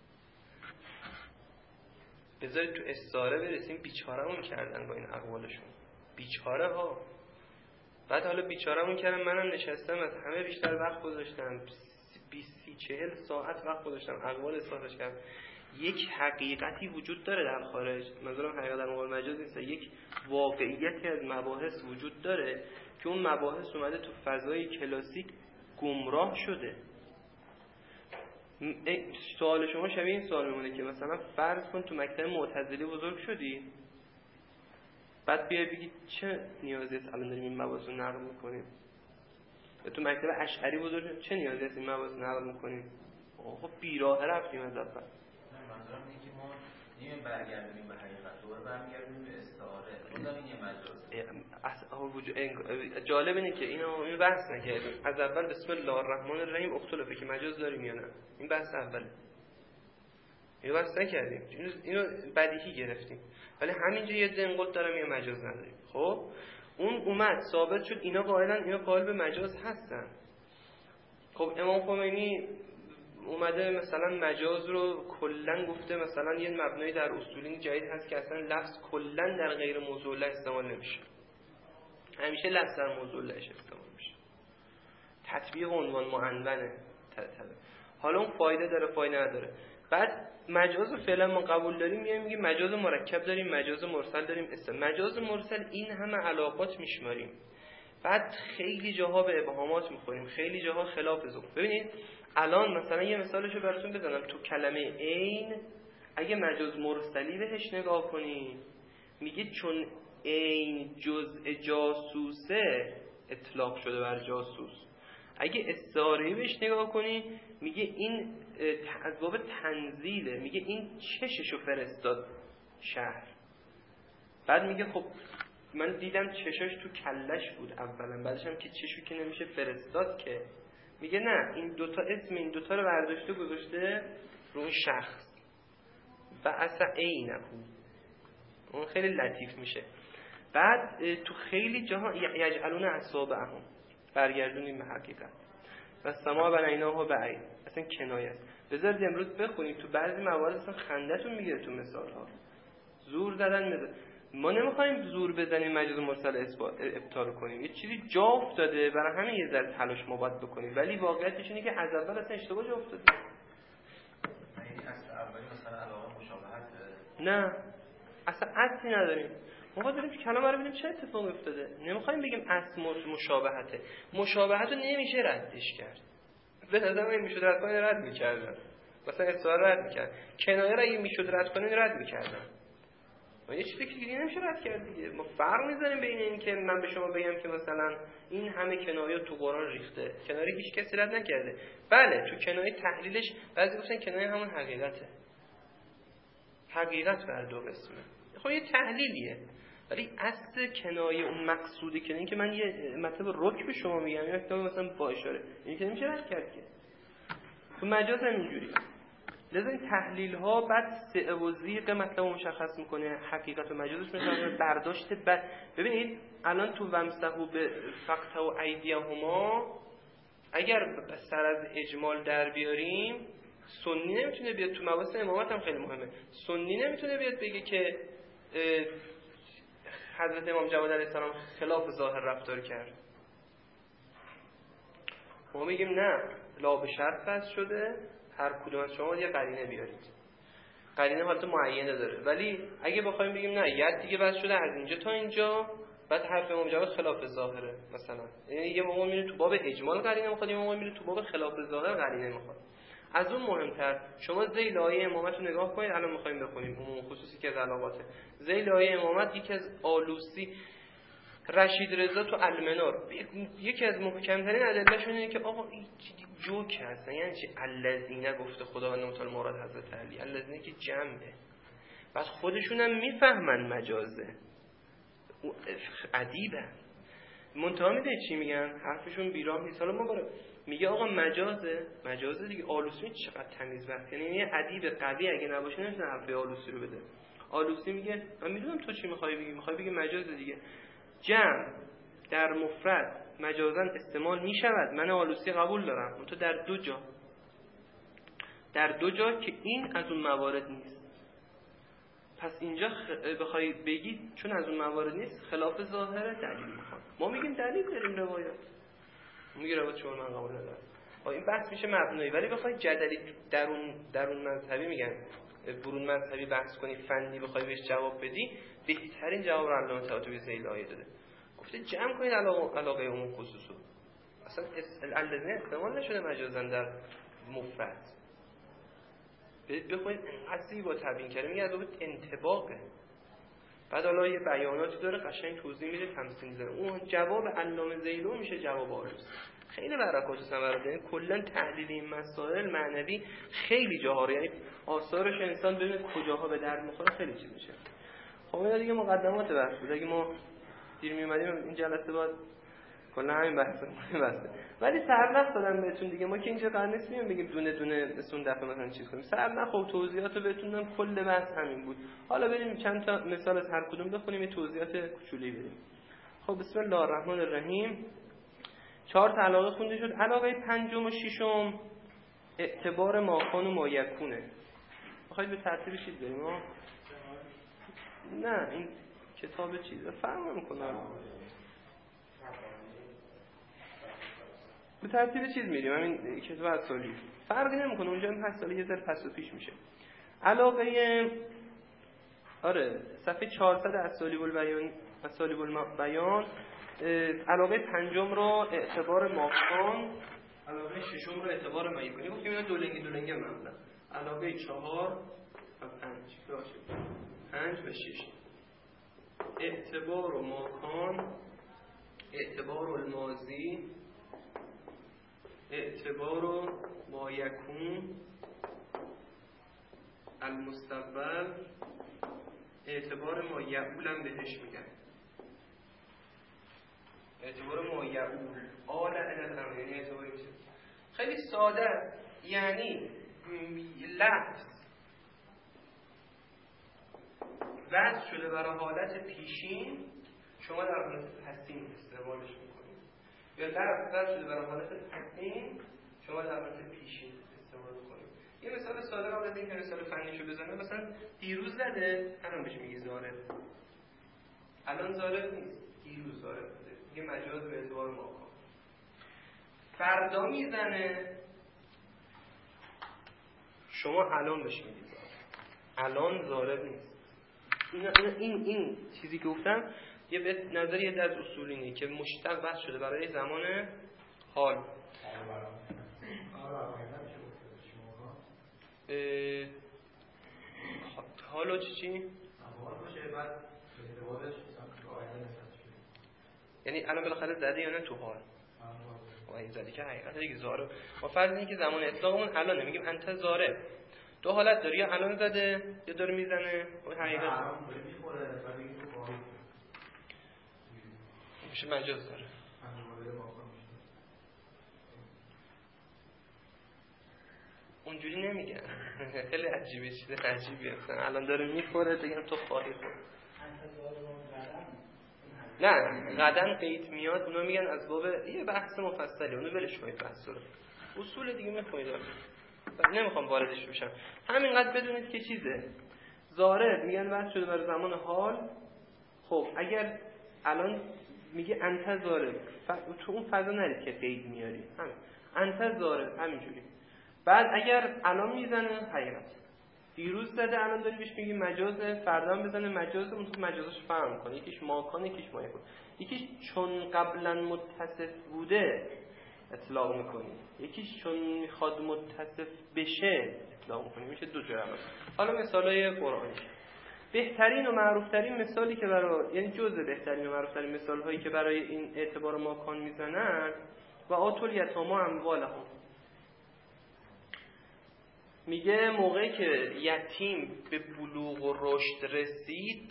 بذارید تو استعاره برسیم بیچاره‌مون کردن با این اقوالشون، بیچاره ها. بعد حالا بیچاره‌مون کردن، منم نشستم از همه بیشتر وقت گذاشتم، بیست چهل ساعت وقت گذاشتم اقوال اصلاحش کردم. یک حقیقتی وجود داره در خارج، منظورم حقیقت در مقابل مجاز نیست، یک واقعیتی از مباحث وجود داره که اون مباحث اومده تو فضای کلاسیک گمراه شده. سوال شما شبیه این سوال میمونه که مثلا فرض کن تو مکتب معتزلی بزرگ شدی، بعد بیای بگی چه نیازی است الان داریم این مباحث رو نقل میکنیم؟ یا تو مکتب اشعری بزرگ شدی، چه نیازی است این مباحث رو نقل میکنیم؟ خب بیراه رفتیم از اول.
منظورم اینه که ما نیم برگردیم به حقیقت، دوباره برمیگردیم به استعاره. خودم این یه مجاز.
جالب اینه که اینو این بحث نکردیم از اول. بسم الله الرحمن الرحیم اختلافه که مجاز داریم یا نه، این بحث اوله. اینو بحث نکردیم، اینو اینو بدیهی گرفتیم. ولی همینجا یه دنقل دارم یه مجاز نداریم. خب اون اومد ثابت شد اینا قائلن، اینا قائل به مجاز هستن. خب امام خمینی اومده مثلا مجاز رو کلن گفته، مثلا یه مبنایی در اصولین جدید هست که اصلا لفظ کلن در غیر موضوع له استعمال نمیشه، همیشه لفظ در موضوع له استعمال میشه. تطبیق عنوان معنونه. حالا اون فایده داره فایده نداره. بعد مجاز رو فعلا ما قبول داریم، میایم میگیم مجاز مرکب داریم، مجاز مرسل داریم. مجاز مرسل این همه علاقات میشماریم، بعد خیلی جاها به ابهامات میخوریم، خیلی جاها خلاف ذوق. ببینید الان مثلا یه مثالشو براتون بزنم. تو کلمه عین اگه مجاز مرسلی بهش نگاه کنی، میگه چون عین جزء جاسوسه اطلاق شده بر جاسوس. اگه استعاره‌ای بهش نگاه کنی، میگه این از باب تنزیله، میگه این چششو فرستاد شهر. بعد میگه خب من دیدم چشاش تو کلش بود اولا، بعدش هم که چشو که نمیشه فرستاد که. میگه نه، این دوتا اسم این دوتا رو برداشته گذاشته رو اون شخص و اصلا عینه اون خیلی لطیف میشه. بعد تو خیلی جاها یجعلون اصابعهم برگردونیم به حقیقت و سما بنیناها بعید، اصلا کنایه است. بذارید امروز بخونیم تو بعضی موارد اصلا خندتون میگیره تو مثال ها. زور زدن میزه. ما نمیخوایم زور بزنیم مجاز مرسل ابطال کنیم، یه چیزی جا افتاده برای همین یه ذره تلاش ما باید بکنیم، ولی واقعیتش اینه که از اول اصلا اشتباه جا افتاده.
یعنی اصل اولی مثلا علاقه مشابهت؟
نه اصلا اصلی نداریم. ما باید بریم کلام رو ببینیم چه اتفاقی افتاده. نمیخوایم بگیم اصل مشابهته. مشابهت رو نمیشه ردش کرد. به نظر من میشد رد کنین رد میکردن، مثلا استعاره رد میکرد، کنایه رو اگه میشد رد کنین رد میکردن. ما یه چیزی که دیگه نمیشه رد کرد دیگه. ما فرق میذاریم بین این که من به شما بگم که مثلا این همه کنایه تو قرآن ریخته، کنایه هیچ کسی رد نکرده. بله تو کنایه تحلیلش بعضی گفتن کنایه همون حقیقته، حقیقت بر دو قسمه. خب یه تحلیلیه، ولی اصل کنایه اون مقصودی که این که من یه مطلب رک به شما میگم یا که مثلا با اشاره، این که نمیشه رد کرد که. تو مجاز هم اینجوریه. لذا این تحلیل ها بعد سعه و زیق مطلب مشخص میکنه، حقیقت و مجازش میکنه برداشت. بعد ببینید الان تو ومسحوا به فقط و ایدیهما اگر سر از اجمال در بیاریم، سنی نمیتونه بیاد تو مباحث امامت هم خیلی مهمه. سنی نمیتونه بیاد بگه که حضرت امام جواد علیه السلام خلاف ظاهر رفتار کرد. ما میگیم نه، لا به شرط بس شده، هر کدوم از شما یه قرینه بیارید. قرینه حالت معینه داره، ولی اگه بخوایم بگیم نه ید دیگه بس شده از اینجا تا اینجا، بعد حرف امام جواد خلاف ظاهره مثلا، یعنی یه موقع میره تو باب اجمال قرینه میخواد، یه موقع میره تو باب خلاف ظاهر قرینه میخواد. از اون مهمتر شما ذیل آیه امامت رو نگاه کنید. الان میخوایم بخونیم عموم خصوصی که از علاقاته. ذیل آیه امامت یکی از آلوسی رشید رضا تو المنار یکی از محکم‌ترین ادله‌شون اینه که آقا این جوک هستن. یعنی چی الذین گفته خداوند متعال مراد حضرت علی، الذین که جمعه. بعد خودشون هم میفهمن مجازه، ادیبن. منتها میده چی میگن؟ حرفشون بیراه نیست. حالا ما برای میگه آقا مجازه، مجازه دیگه. آلوسی چقدر تمیز بحث، یعنی یه ادیب قوی اگه نباشه نمیتونه حرف آلوسی رو بده. آلوسی میگه من میدونم تو چی میخوای بگی، میخوای بگی مجازه دیگه. جمع در مفرد مجازاً استعمال میشود، من آلوسی قبول دارم، منتها در دو جا، در دو جا که این از اون موارد نیست. پس اینجا خ... بخوای بگید چون از اون موارد نیست خلاف ظاهره دلیل میخواد. ما میگیم دلیل داریم، روایات میگه روایت شما من قبول ندارم. این بحث میشه مبنایی. ولی بخوای جدلی درون درون مذهبی میگن برون مذهبی بحث کنی، فنی بخوای بهش جواب بدی، بهترین جواب رو علامه طحاطبی ذیل آیه داده. گفته جمع کنید علاقه علاقه عموم خصوصو. اصلا الذین استعمال نشده مجازن در مفرد. بخونید انقدر با تبیین کرده، میگه از باب انطباقه. بعد حالا یه بیاناتی داره قشنگ توضیح میده، تمثیل میزنه. اون جواب علامه ذیلو میشه جواب آلوسی. خیلی برکات و ثمرات داره. کلا تحلیل این مسائل معنوی خیلی جاها، یعنی آثارش انسان ببینه کجاها به درد میخوره خیلی چیز میشه. خب اینا دیگه مقدمات بحث بود. اگه ما دیر میومدیم این جلسه بعد کلا همین بحثا بحثه. ولی سرنخ دادم بهتون دیگه. ما که اینجا قرار نیست میام بگیم دونه دونه مثلا دفعه مثلا چیز کنیم. سرنخ و توضیحاتو بهتون دادم، کل بحث همین بود. حالا بریم چند تا مثال از هر کدوم بخونیم، یه توضیحات کوچولی بدیم. خب بسم الله الرحمن الرحیم. چهار تا علاقه خونده شد. علاقه پنجم و ششم اعتبار ماکان و مایکونه. بخواید به ترتیب چیز بریم ها؟ نه این کتاب چیزه فرق نمی‌کنه. به ترتیب چیز میریم. همین کتاب اصالی فرقی نمیکنه، اونجا هم هست، سالی یه ذره پس و پیش میشه. علاقه آره صفحه چهارصد اصالی البیان، اصالی البیان، علاقه پنجم رو اعتبار ماکان، علاقه ششم رو اعتبار مایکانی. گفتیم اینا دولنگی دولنگی معمولا. علاقه چهار و پنج باشه، پنج و شش اعتبار و ماکان، اعتبار الماضی، اعتبار و ما یکون، المستقبل، اعتبار ما یعول هم بهش میگن. اعتبار ما یعول آل الالامر، یعنی اعتبار خیلی ساده است. یعنی لفظ وضع شده برای حالت پیشین، شما در حالت پسین استعمالش میکنید، یا لفظ وضع شده برای حالت پسین، شما در حالت پیشین استعمال میکنید. یه مثال ساده رو بزنید که مثال فنیشو بزنم. مثلا دیروز زده، الان بهش میگی زارب. الان زارب نیست، دیروز زارب بوده، میگه مجاز به اعتبار ماکان. فردا میزنه، شما الان بهش میگی زارب. الان زارب نیست. این این این چیزی که گفتم یه به نظریه در اصول اینه که مشتق بحث شده برای زمان حال. حالا چی چی؟ یعنی الان بالاخره زده یا نه تو حال؟ و این زده که حقیقتا دیگه زاره. ما فرض اینه که زمان اطلاقمون الان نمیگیم انت زاره. دو حالت داره، یا الان زده یا داره میزنه. اون حقیقت میشه مجاز داره. اونجوری نمیگن. خیلی عجیبه، چیز عجیبیه. الان داره میخوره بگم تو خواهی خور. نه قدم قید میاد، اونا میگن از باب یه بحث مفصلی، اونو ولش کنید بحث رو. اصول دیگه میخونید. نمیخوام واردش بشم. همینقدر بدونید که چیزه زاره میگن وقت شده بر زمان حال. خب اگر الان میگه انت زاره، ف... تو اون فضا نرید که قید میاری، همین انت زاره همینجوری. بعد اگر الان میزنه حقیقت، دیروز زده الان داری بهش میگی مجازه، فردا هم بزنه مجازه، اون تو مجازش فهم کنه. یکیش ماکان، یکیش مایکون. یکیش چون قبلا متصف بوده اطلاق میکنی، یکیش چون میخواد متصف بشه اطلاق میکنی. میشه دو جور الان. حالا مثالای قرآنی. بهترین و معروفترین مثالی که برای، یعنی جزء بهترین و معروفترین مثال هایی که برای این اعتبار ماکان میزنن و آتول یتاما اموالهم. میگه موقعی که یتیم به بلوغ و رشد رسید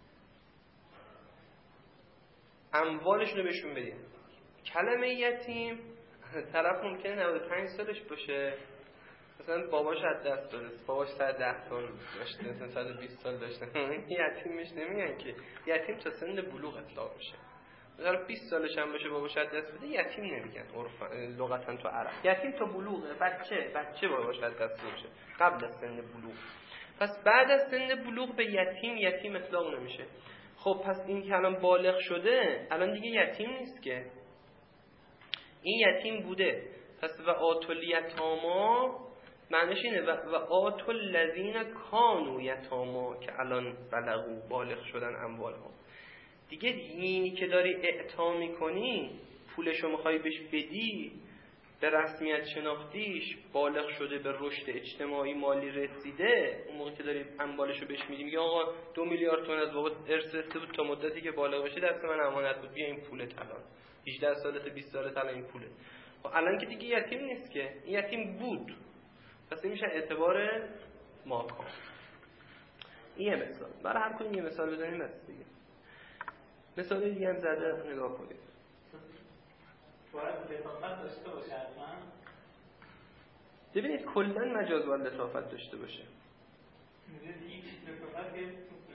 اموالشون رو بهشون بدین. کلمه یتیم طرف ممکنه نود و پنج سالش باشه، مثلا باباش از دست داده، باباش صد و ده سال داشته، مثلا صد و بیست سال داشته، یتیمش نمیگن که. یتیم تا سن بلوغ اطلاق میشه. مثلا بیست سالش هم باشه باباش از دست بده یتیم نمیگن عرفا لغتا تو عرب. یتیم تا بلوغه، بچه بچه باباش از دست میشه قبل از سن بلوغ. پس بعد از سن بلوغ به یتیم یتیم اطلاق نمیشه. خب پس این که الان بالغ شده الان دیگه یتیم نیست که، این یتیم بوده. پس و آتل یتاما معنیش اینه و, و آتل الذین کانوا یتاما که الان بلغوا بالغ شدن اموالها. دیگه اینی که داری اعطا میکنی پولشو میخوای بهش بدی، به رسمیت شناختیش بالغ شده، به رشد اجتماعی مالی رسیده، اون موقع که داری اموالشو بهش میدی میگه آقا دو میلیارد تومان از بابا ارث رسیده بود تا مدتی که بالغ بشی دست من امانت بود، بیا این پولت الان هجده سالته بیست سالته الان این پوله. خب الان که دیگه یتیم نیست که، این یتیم بود، پس این میشه اعتبار ماکان. این یه مثال، برای هر کدوم یه مثال بزنیم بس دیگه. مثال دیگه هم زده نگاه کنید.
باید لطافت داشته باشه حتما.
ببینید کلا مجاز باید لطافت داشته باشه.
هیچ لطافت که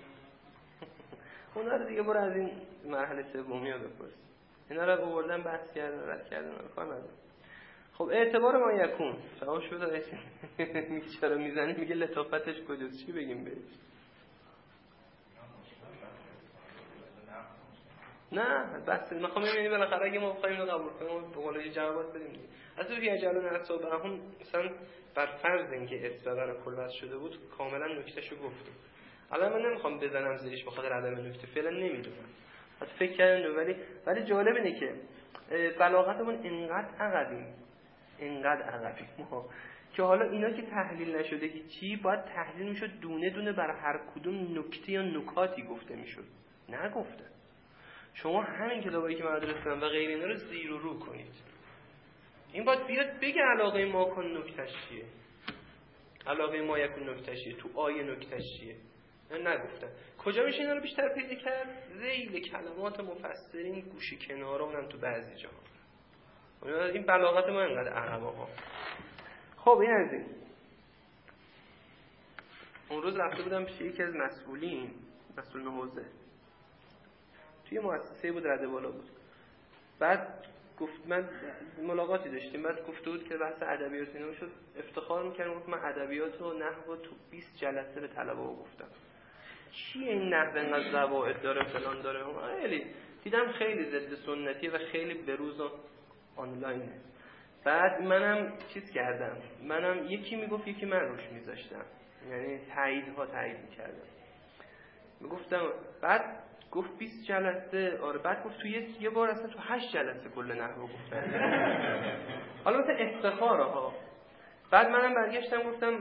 اونا رو دیگه برو از این مرحله سومی ها بپرس. اینا رو آوردن بحث کردن رد کردن کار نداره. خب اعتبار ما یکون فهم شده. میگه چرا میزنی؟ میگه لطافتش کجاست؟ چی بگیم بهش؟ نه بس میخوام یعنی بالاخره اگه ما بخوایم اینو قبول کنیم به قول یه جواب بدیم دیگه. اصلا توی اجلون اصابهم مثلا بر فرض اینکه اسبابن کل وضع شده بود کاملا نکتهشو گفتیم. الان من نمیخوام بزنم زیرش بخاطر عدم نکته، فعلا نمیدونم. حتی فکر کردم ولی ولی جالب اینه که بلاغتمون اینقدر عقبیم اینقدر عقبیم ما که حالا اینا که تحلیل نشده که چی باید تحلیل میشد، دونه دونه برای هر کدوم نکته یا نکاتی گفته میشد. نگفته. شما همین کتابایی که من درستم و غیر اینا رو زیر و رو کنید. این باید بیاد بگه علاقه ما کن نکتهش چیه، علاقه ما یکون نکتهش چیه، تو آیه نکتهش چیه. نگفتن. کجا میشه اینا رو بیشتر پیدا کرد؟ ذیل کلمات مفسرین گوشه کنارا اونم تو بعضی جاها. این بلاغت ما اینقدر عقبا ها. خب این از این. اون روز رفته بودم پیش یکی از مسئولین، مسئول حوزه، توی مؤسسه بود رده بالا بود. بعد گفت من ملاقاتی داشتیم، بعد گفته بود که بحث ادبیات اینا شد، افتخار می‌کردم گفت من ادبیات و نحو تو بیست جلسه به طلبه‌ها گفتم. چیه این نحو انقدر زوائد داره فلان داره. خیلی دیدم خیلی ضد سنتی و خیلی بروز و آنلاینه. بعد منم چیز کردم، منم یکی میگفت یکی من روش میذاشتم، یعنی تاییدها تایید می‌کردم. میگفتم بعد گفت بیست جلسه. آره بعد گفت تو یه, یه بار اصلا تو هشت جلسه کل نحو گفتن. حالا مثلا افتخاره ها. بعد منم برگشتم گفتم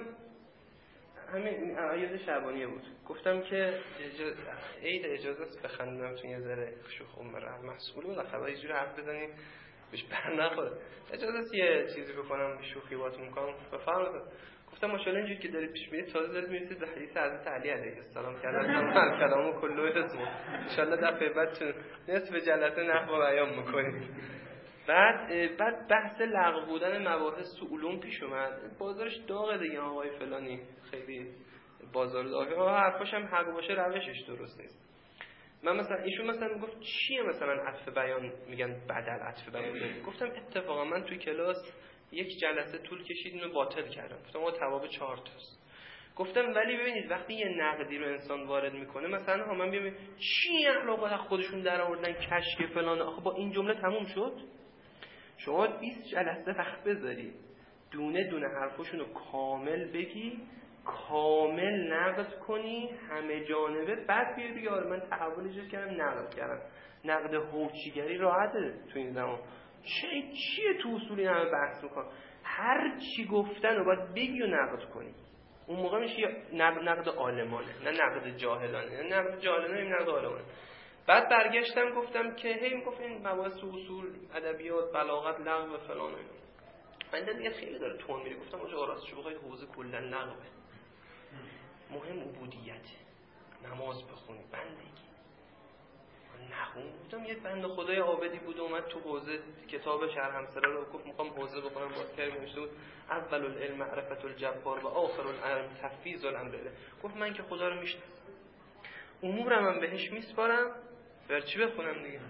همین عید شعبانیه بود، گفتم که اجاز... عید اجازه است بخندم تو یه ذره شوخ عمر مسئول بود خبر یه جوری حرف بزنیم بهش بر نخوره، اجازه است یه چیزی بکنم شوخی باهاتون میکنم بفرمایید. گفتم ماشاءالله اینجوری که دارید پیش میرید تازه دارید میرسید به حدیث حضرت علی علیه السلام که الان کلامو کله اسمو ان شاء الله دفعه بعد چون نصف جلسه نحو بیان میکنید. بعد بعد بحث لغو بودن مباحث تو علوم پیش اومد. بازارش داغه دیگه آقای فلانی، خیلی بازار داغه. آقا حرفاش هم حق باشه روشش درست نیست. من مثلا ایشون مثلا میگفت چیه مثلا عطف بیان میگن بدل عطف بیان داریم. گفتم اتفاقا من توی کلاس یک جلسه طول کشید اینو باطل کردم. گفتم آقا تواب چهار تاست. گفتم ولی ببینید وقتی یه نقدی رو انسان وارد میکنه مثلا ها من بیام چی اخلاقات خودشون در آوردن کشک فلان، آخه با این جمله تموم شد؟ شما بیست جلسه وقت بذاری دونه دونه حرفشون رو کامل بگی، کامل نقد کنی همه جانبه، بعد بیای بگی آره من تحول ایجاد کردم نقد کردم. نقد هوچیگری راحته تو این زمان. چه چیه تو اصولی همه بحث میکن، هر چی گفتن رو باید بگی و نقد کنی. اون موقع میشه نقد عالمانه، نه نقد جاهلانه. نه نقد جاهلانه، این نقد عالمانه. بعد برگشتم گفتم که هی میگفت این مباحث اصول ادبیات بلاغت لغو و فلان. من دیگه خیلی داره تون میره، گفتم آقا راستش بخواید حوزه کلا لغوه، مهم عبودیته، نماز بخونی، بندگی. نخون بودم یه بنده خدای عابدی بود اومد تو حوزه کتاب شرح همسره رو گفت میخوام حوزه بخونم، باز کرد نوشته بود اول العلم معرفت الجبار و آخر العلم تفویض الامر الیه. گفت من که خدا رو میشناسم، امورم هم بهش میسپارم، بر چی بخونم دیگه؟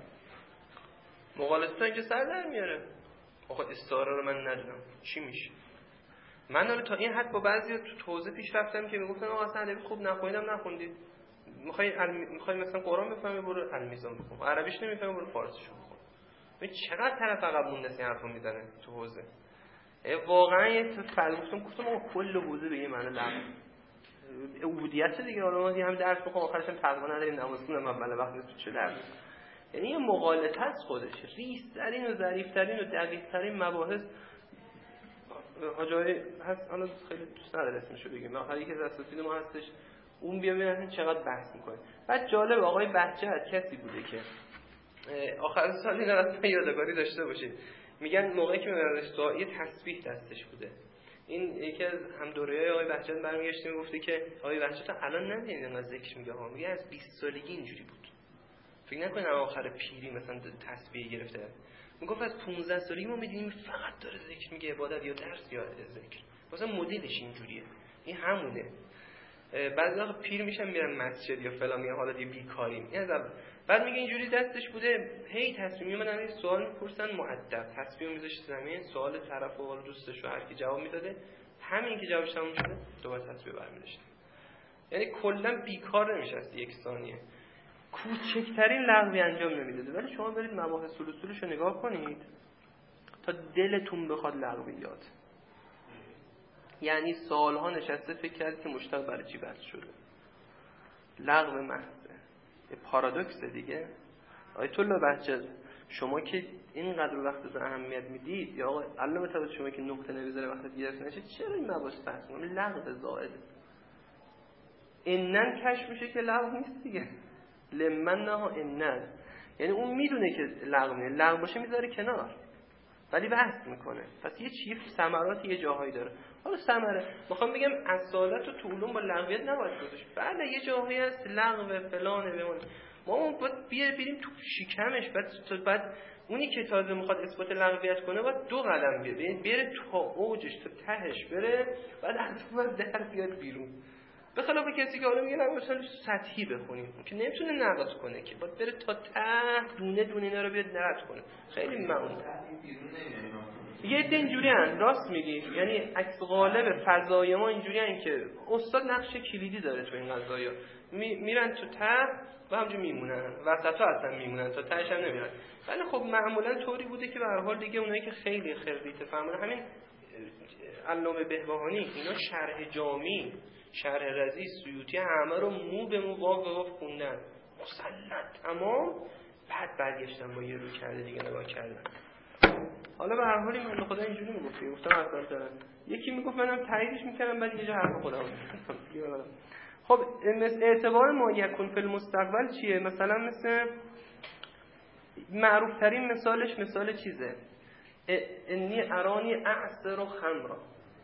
مغالطه اینجا سر در میاره. آخه استعاره رو من ندونم چی میشه؟ من حالا تا این حد با بعضی تو حوزه پیش رفتم که میگفتن آقا اصلا ادبی خوب نخوندم نخوندید، میخوای علم... میخوای مثلا قرآن بفهمی برو المیزان بخون، عربیش نمیفهمی برو فارسیشو بخون. ببین چقدر طرف عقب مونده این حرفو میزنه تو حوزه. واقعا یه فل گفتم گفتم آقا کل حوزه به این معنی لغو عبودیت دیگه. حالا ما هم درس بخونم آخرش هم تقوا نداریم، نماز خوندم اول وقت تو چه درس. یعنی یه مغالطه است خودش، ریزترین و ظریفترین و دقیقترین مباحث حاجی هست. حالا خیلی دوست نداره اسمشو بگیم، آخر یکی از اساتید ما هستش اون بیا ببینن چقدر بحث میکنه. بعد جالب آقای بهجت کسی بوده که آخر سال اینا اصلا یادگاری داشته باشه، میگن موقعی که میبردش سوال یه تسبیح دستش بوده. این یکی از هم دوره‌های آقای بهجت برمیگشت میگفته که آقای بهجت الان نمیدونید انقدر ذکر میگه ها، میگه از بیست سالگی اینجوری بود، فکر نکنید آخر پیری مثلا تسبیح گرفته. میگفت از پانزده سالگی ما میدونیم فقط داره ذکر میگه، عبادت یا درس یا ذکر، مثلا مدلش اینجوریه، این همونه. بعضی وقت پیر میشن میرن مسجد یا فلان، میگن حالا دیگه بیکاریم. این از اول. بعد میگه اینجوری دستش بوده، هی تصمیم میومدن این سوال میپرسن مؤدب، تصمیم میذاشت زمین، سوال طرف و حال دوستش رو هر کی جواب میداده، همین که جوابش تموم شده دوباره تصمیم برمی‌داشت. یعنی کلا بیکار نمیشست یک ثانیه، کوچکترین لغوی انجام نمیداده. ولی شما برید مباحث اصولش رو نگاه کنید تا دلتون بخواد لغویات، یعنی سالها نشسته فکر کرد که مشتق برای چی بحث شده، لغو محضه. یه پارادوکسه دیگه. آیت الله بهجت شما که اینقدر وقتتون اهمیت میدید، یا آقا علامه طباطبایی شما که نقطه نمیذاره وقتت گرفته نشه، چرا این مباحث بحث می‌کنید؟ لغو زائد اینن کشف میشه که لغو نیست دیگه. لمن نه اینن، یعنی اون میدونه که لغو نیست، لغو باشه میذاره کنار ولی بحث میکنه. پس یه چیز ثمراتی یه جاهایی داره. حالا ثمره میخوام بگم اصالت و تو علوم با لغویت نباید گذاشت. بله یه جاهایی هست لغو فلانه بمونه، ما اون باید بیار بریم تو شکمش. بعد بعد اونی که تازه میخواد اثبات لغویت کنه باید دو قدم بیاره، بره تا اوجش تا تهش بره، بعد از اون در بیاد بیرون. به خلاف کسی که حالا میگه نه مثلا سطحی بخونیم که نمیتونه نقض کنه، که باید بره تا ته دونه دونه اینا رو بیاد نقض کنه. خیلی ممنون. یه عده اینجوری هن، راست میگی، یعنی عکس غالب فضای ما اینجوری هن که استاد نقش کلیدی داره تو این قضايا، می، میرن تو ته و همونجوری میمونن، وسطا اصلا میمونن، تا تهش هم نمیرن. ولی خب معمولا طوری بوده که به هر حال دیگه اونایی که خیلی خریت فهمن، همین علامه بهبهانی اینا شرح جامی، شرح رضی، سیوطی، همه رو مو به مو واو به واو خوندن مسلط تمام. بعد برگشتن با یه رو کرده دیگه نگاه کردن. حالا به هر حالی من به خدا اینجوری میگفت، گفتم اصلا دارم یکی میگفت منم تاییدش میکردم بعد یه جا حرف خودم میگفتم. خب مثل اعتبار ما یکون فی المستقبل چیه؟ مثلا مثل معروف ترین مثالش مثال چیزه، انی ارانی اعصر و خمرا.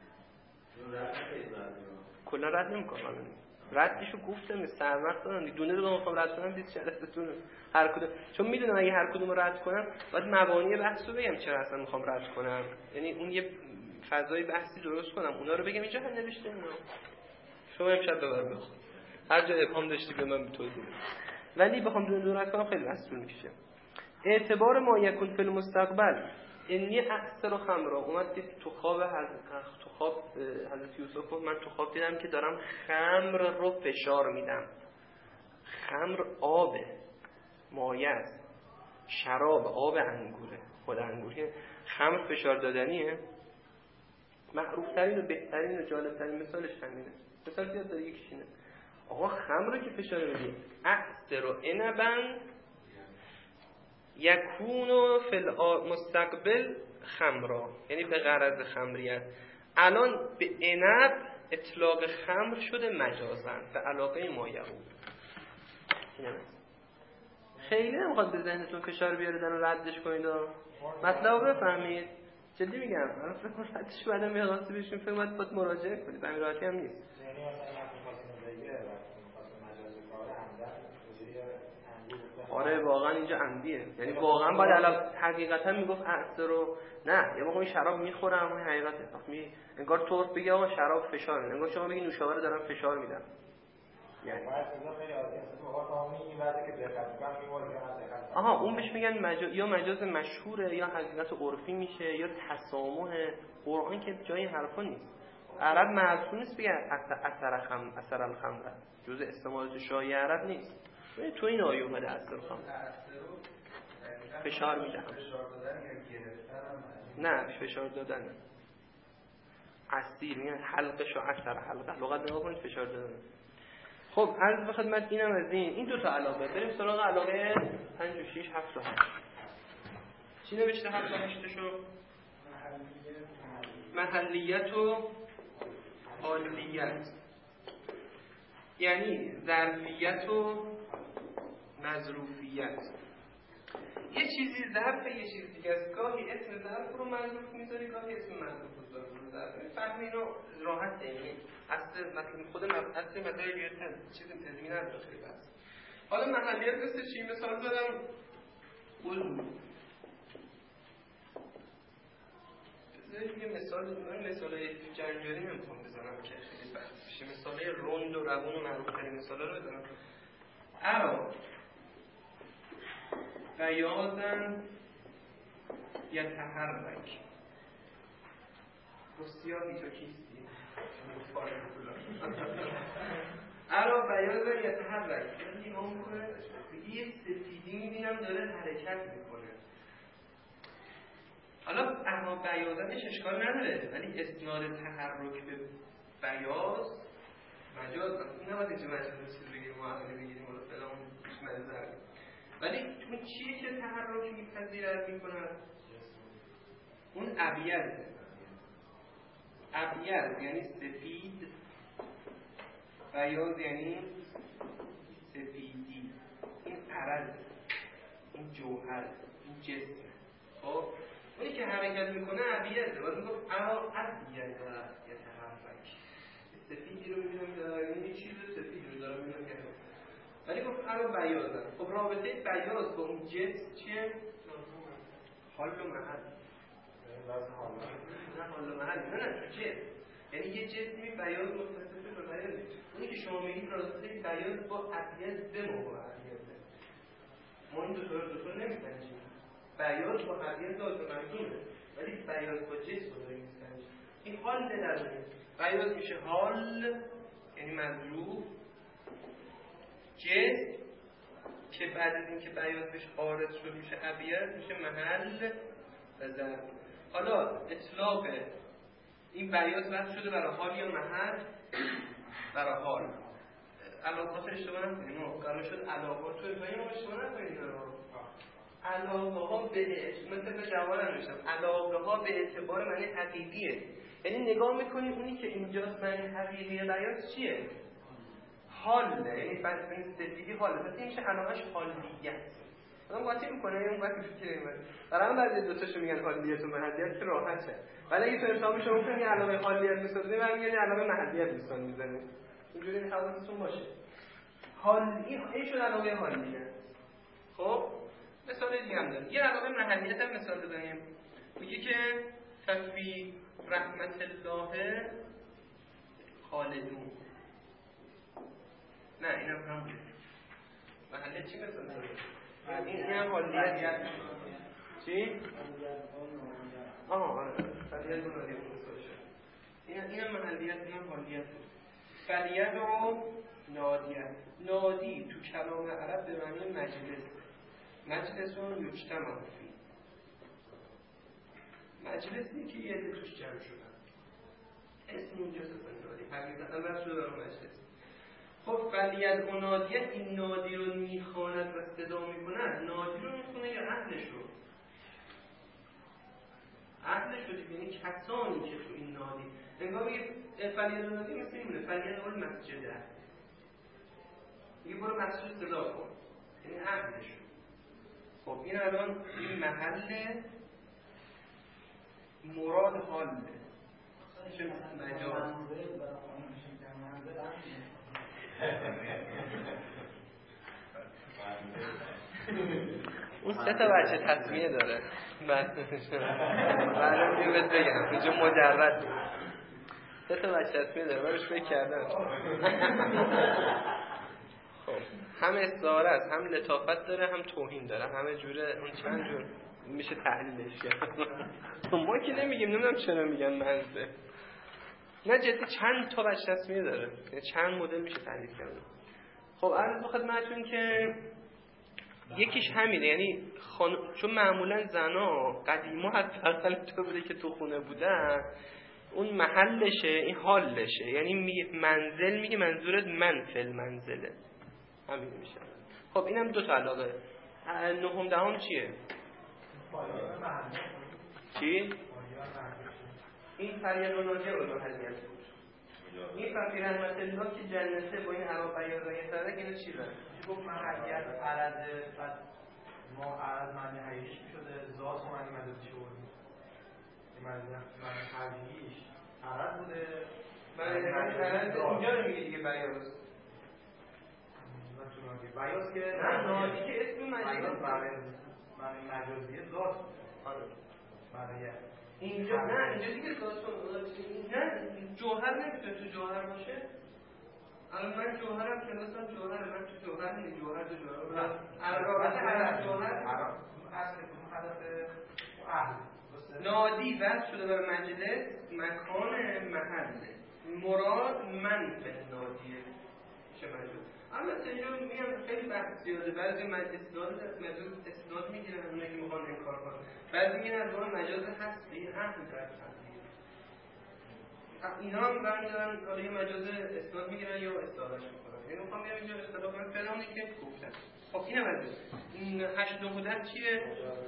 کلا رد نمیکنم، ردشو گفتم سر وقت دارم دونه دونه میخوام رد کنم بیست جلسه‌تون هر کدوم، چون میدونم اگه هر کدوم رو رد کنم باید مبانی بحثو بگم چرا اصلا میخوام رد کنم، یعنی اون یه فضای بحثی درست کنم، اونا رو بگم اینجا هم نوشته اینا شما امشب ببرم بخون هر جا ابهام داشتی به من توضیح بده. ولی بخوام دونه دونه رد کنم خیلی وقت طول میکشه. اعتبار ما یکون فی المستقبل انی اعصر و خمرا، اومد که تو خواب حضرت تو خواب حضرت یوسف گفت من تو خواب دیدم که دارم خمر رو فشار میدم. خمر آبه، مایه است، شراب آب انگوره، خود انگوره. خمر فشار دادنیه. معروف ترین و بهترین و جالب ترین مثالش همینه. مثال زیاد داره، یکیش اینه آقا خمر رو که فشار میدی اعصر و عنبن یکونو فی المستقبل خمرا، یعنی به غرض خمریت. الان به عنب اطلاق خمر شده مجازن به علاقه ما یهود. خیلی نمیخواد به ذهنتون فشار بیاره دارن ردش کنید، مطلب بفهمید. جدی میگم من فکر کنم حدش بعدم یه وقتی بشین فکر کنم باید مراجعه کنید همین راحتی هم نیست.
یعنی مثلا وقتی خواستم بگه وقتی خواستم مجاز کار عمدن توجیه عمدی.
آره واقعا اینجا عمدیه، یعنی واقعا باید الان حقیقتا میگفت عصر رو نه، یه موقع شراب میخورم اون حقیقته، می انگار طور بگی آقا شراب فشار میده، انگار شما بگی نوشابه دارم فشار میدم. یعنی
خیلی عادی است تو واقعا این وقتی که دقت می‌کنم می‌مونه که از دقت.
آها اون بهش میگن مجاز، یا مجاز مشهوره یا حقیقت عرفی میشه یا تسامح. قرآن که جای حرفا نیست. عرب معروف نیست بگه اثر خم اثر الخمر، جزء استعمالات شایع عرب نیست. تو این آیه اومده اثر خمر فشار میدم، نه فشار دادن اسیر، میگن حلقش و اثر حلقه، لغت نگاه کنید فشار دادن. خب عرض به خدمت اینم از این این دو تا علاقه. بریم سراغ علاقه پنج و شش هفت و هشت. چی نوشته هفت و هشتشو؟ محلیت و حالیت، یعنی ظرفیت و مظروفیت. یه چیزی ظرف یه چیز دیگه است، گاهی اسم ظرف رو مظروف میذاری گاهی اسم مظروف رو ظرف. فهم اینو راحت یعنی اصل مثلا خود اصل مطلب یه چیز تضمین نداره خیلی بس. حالا محلیت مثل چی؟ مثال زدم وضو. یه مثال من مثالای جنجالی نمیخوام بزنم که خیلی بحث بشه، مثالای روند و روون و معروف‌ترین مثالا رو بزنم. ارا بیاضن یتحرک. سیاهی تو کیستی؟ ارا بیاضن یتحرک، یعنی نگاه میکنه یه سفیدی میبینم داره حرکت میکنه. حالا اما بیاضنش اشکال نداره، ولی اسناد تحرک به بیاض مجاز هست. این نباید اینجا مجاز چیز بگیریم معامله بگیریم ولی فلان مجاز. ولی اون چیه که تحرک میپذیرد میکند؟ اون ابیض. ابیض یعنی سفید، بیاض یعنی سفیدی. این عرض، این جوهر، این جسم. خب اونی که حرکت میکنه ابیضه، باید میگفت اما ابیض یتحرک. سفیدی رو میبینم دارم، این چیز سفیدی رو دارم میبینم که ولی گفت اما بیاضن. خب رابطه بیاض با اون جسم چیه؟ حال و محل. نه حال و محل، نه نه تو جسم. یعنی یه جسمی بیاض متصفه به بیاضه. اونی که شما میگید رابطه بیاض با ابیض به موقع ابیضه. ما این دو تا رو دو تا نمیسنجیم. بیاض با ابیض لازم ممکنه، ولی بیاض با جسم رو داریم میسنجیم. این حال نداره. بیاض میشه حال یعنی مظروف، جسم که بعد از اینکه بیاض بهش عارض شد میشه ابیض، میشه محل و ظرف. حالا اطلاق این بیاض وضع شده برای حال یا محل؟ برای حال. علاقات اشتباه نکنیم، ما قرار شد علاقات رو ازایی ما اشتباه نکنیم. علاقه ها به مثل به جوان هم نوشتم، علاقه ها به اعتبار معنی حقیقیه. یعنی نگاه میکنیم اونی که اینجاست معنی حقیقی بیاض چیه؟ حاله، یعنی بس این سفیدی حاله، پس این میشه علاقهش حالیت. آدم قاطی میکنه اون وقتی فکر نمی‌کنه. برای هم بعضی دوتاشو میگن حالیت و محلیت که راحته. ولی اگه تو ارتباط شما کنی علاقه حالیت میسازی برام میگن علاقه محلیت میسازن میزنه. اینجوری حواستون باشه. حالی این شد علاقه حالیت. خب مثال دیگه هم داریم. یه علاقه محلیت هم مثال بزنیم. میگه که ففی رحمت الله خالدون. نه اینم همونه. محلیت چی مثال داره؟ این هم حالیت چی؟ آها آره فلیت رو نادیه مثال شد. این هم محلیت این هم حالیت بود. فلیت و نادیت. نادی تو کلام عرب به معنی مجلس. مجلس و یجتمع فی. مجلسی که یه عده توش جمع شدن. اسم اونجا سازن نادی. حقیقتا بر شده برای مجلس. خب فلیت و نادیت این نادی رو میخواند و صدا میکند. نادی رو میخونه یا اهلش رو؟ اهلش رو یعنی کسانی که تو این نادی. انگاه میگه فلیت و نادی مثل اینونه. فلیت اول مسجده. میگه برو مسجد صدا کن. یعنی اهلش. خب این الان این محل مراد حاله چه مجاز اون سه تا بچه تصمیه داره بعدم دیگه بهت بگم اینجا مجرد سه تا بچه تصمیه داره من روش فکر کردم. خب هم استعاره است، هم لطافت داره، هم توهین داره، همه جوره. اون چند جور میشه تحلیلش کرد. ما که نمیگیم، نمیدونم چرا میگن منزه. نه جدی چند تا بچه تصمیه داره، چند مدل میشه تحلیل کرد. خب عرض به خدمتتون که یکیش همینه، یعنی خان... چون معمولا زنا قدیما حتی تو بوده که تو خونه بودن، اون محلشه، این حالشه، یعنی می... منزل میگه منظورت من فل منزله، همین میشه. خب اینم دو تا علاقه. نهم دهم چیه؟ چی؟ این فریاد و ناجه علم حضیت بود. این فقیر رحمت الله که جنته با این عرب بیاضایی سرک اینو چی داره؟
گفت من حقیقت عرض بعد ما عرض معنی حقیقیش میشده ذات و معنی مجازیش بودیم معنی حقیقیش عرض بوده
معنی عرض اینجا رو میگه دیگه بیاض
بیاض که
نه نادی که اسم مجازی
معنی مجازی ذات بوده معنی
اینجا نه اینجا دیگه ذات نه جوهر نمیتونه تو جوهر باشه. الان من جوهرم کلاسم جوهر، من تو جوهر نیست، جوهر تو جوهر عرابت عرب جوهر
اصل کدوم حدث اهل
نادی وضع شده بر مجلس مکان محله مراد من به نادیه چه مجلس. اما اینجا میگم خیلی بحث زیاده. بعضی اسناد مجاز اسناد میگیرن اونایی که میخوان انکار کنن، بعضی میگن از اون مجاز هستی اهل در اینا هم برمی‌دارن حالا یه مجاز اسناد میگیرن یا استعاره‌اش میکنن. یعنی میخوام بگم اینجا اصطلاح من فلانی که گفتم. خب اینم از این هشت نه بودن چیه؟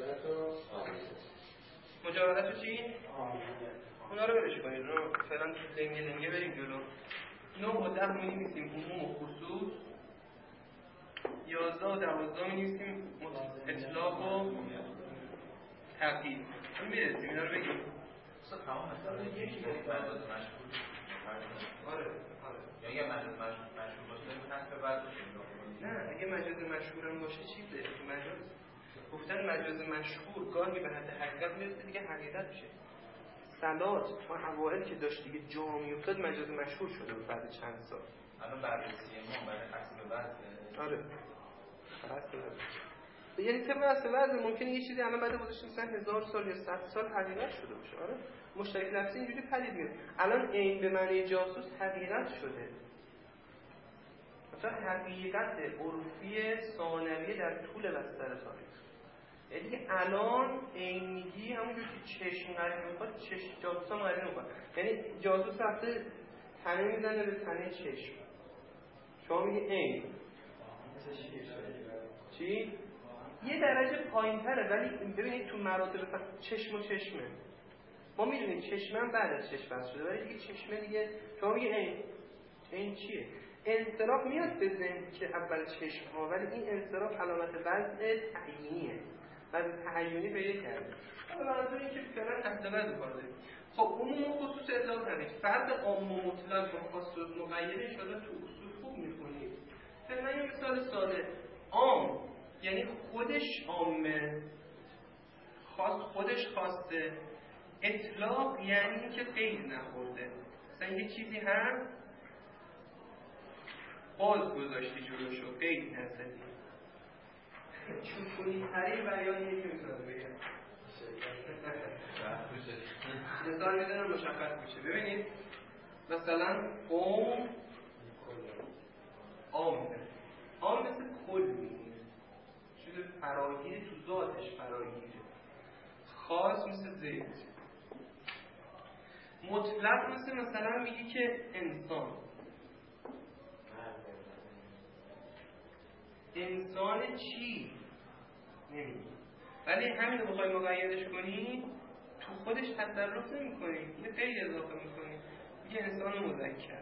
مجاورت و چی؟ اونا رو برش کنید. رو فعلا لنگه لنگه بریم جلو. نه و ده می‌نویسیم عموم و خصوص. یازده و دوازده می‌نویسیم اطلاق و تقیید. می‌رسیم اینا رو بگیم.
تمام مثلا یکی مجاز مشهور.
آره آره.
یا اگه مجاز مشهور باشه حسب بعد
نه اگه مجاز مشهورم باشه چیزه؟ مجاز گفتن مجاز مشهور گاهی به حد حقیقت میرسه دیگه حقیقت میشه. صلات تو اوائل که داشت دیگه جا میافتاد مجاز مشهور شده بود بعد چند سال.
الان بررسی ما برای حسب بعد
آره. حسب بعد. یعنی طبق اصل وضع ممکنه یه چیزی الان بعد گذاشته مثلا هزار سال یا صد سال حقیقت شده باشه. آره مشترک لفظی اینجوری پدید میاد. الان عین به معنی جاسوس حقیقت شده. مثلا حقیقت عرفی ثانویه در طول بستر تاریخ. یعنی الان عینیگی همونجور که چشم قرینه میخواد چشم جاسوس هم قرینه میخواد. یعنی جاسوس رفته تنه میزنه به تنه چشم. شما میگه عین چی؟ یه درجه پایین تره ولی ببینید تو مراتب چشم و چشمه ما میدونیم چشمه هم بعد از چشم بست شده ولی دیگه چشمه دیگه شما میگه این این چیه؟ انصراف میاد به ذهن که اول چشم ها ولی این انصراف علامت وضع تعیینیه وضع تعیینی پیدا کرده. حالا منظور این که فعلا تحت وضع کار داریم. خب عموم و خصوص اطلاق نمید فرق عام و مطلق با خاص و مقید شده تو اصول خوب میکنید. فعلا یه مثال ساده عام یعنی خودش عامه، خاص خودش خاصه. اطلاق یعنی که قید نخورده. مثلا یه چیزی هم باز گذاشتی جلوشو قید نزدی. چون کنی تری بیان یکی میتونم بگم مثال میدونم مشخص میشه. ببینید مثلا قوم عامه عام مثل کل میمونه چیز فراگیری تو ذاتش فراگیره. خاص مثل زید. مطلق مثل مثلا میگی که انسان انسان چی؟ نمیگی ولی همین رو بخوای مقیدش کنی تو خودش تصرف نمی کنی یه قید اضافه میکنی میگه انسان مذکر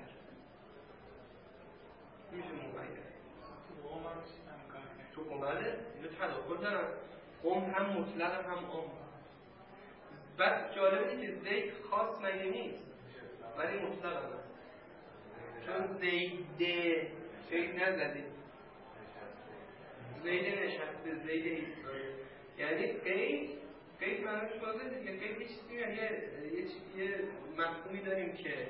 میشه مقید تو قبله اینو تداخل دارن قوم هم مطلق هم عام بعد جالب اینه که زید خاص مگه نیست ولی مطلق هم هست، چون زیده زید نزدید، زید نشسته، زید ایستاده، یعنی قید قید معنیش واضحه دیگه. قید یه چیزی یعنی یه مفهومی داریم که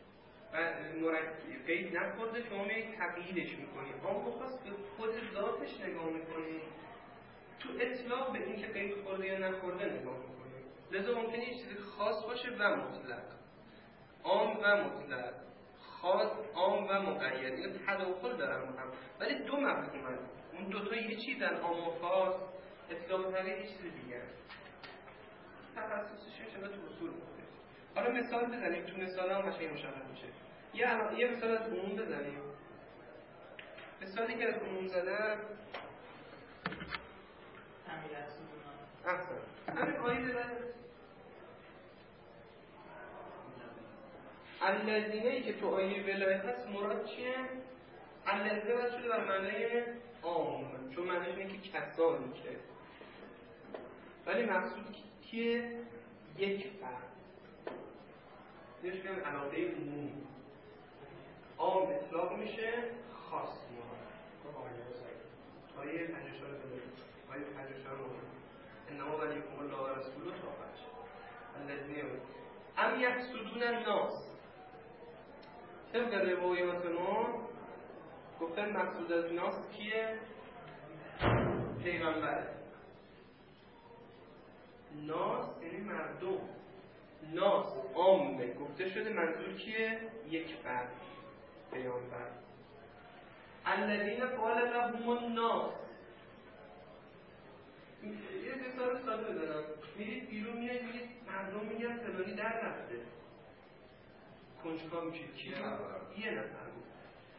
مرکب قید نخورده شما میایید تقییدش میکنید، اما خاص به خود ذاتش نگاه میکنید، تو اطلاق به این که قید خورده یا نخورده نگاه میکنید. لذا ممکنه یه چیزی خاص باشه و مطلق، عام و مطلق، خاص عام و مقید، این تداخل دارن هم، ولی دو مفهوم هست، اون دوتا یه چیزن، عام و خاص، اطلاق و تقیید یه چیز دیگه هست. تخصصش میشه تو اصول بکنید. حالا مثال بزنیم، تو مثال هم قشنگ مشخص میشه. یه یه مثال از عموم بزنیم. مثالی که از عموم زدم احسن همین آیه بزنیم. الذینه‌ای که تو آیه ولایت هست مراد چیه؟ الذینه باید شده بر معنای عام، چون معنیش اینه که کسانی که، ولی مقصود کیه؟ یک فرد. نش میگن علاقه عمومی، عام اطلاق میشه، خاص مراد. آیه پنجاه و چهار آیه پنجاه و چهار انما ولیکم الله و رسوله تا آخرش. الذین ام یحسدون الناس. طبق روایات ما گفتن مقصود از ناس کیه؟ پیغمبره. ناس یعنی مردم، ناس عامه گفته شده، منظور کیه؟ یک فرد، پیامبر. الذین قال لهم الناس. یه مثال ساده بزنم، میرید بیرون میایید میرید مردم میگن فلانی در رفته، کنجکاو میشید کیه؟ یه نفر بود،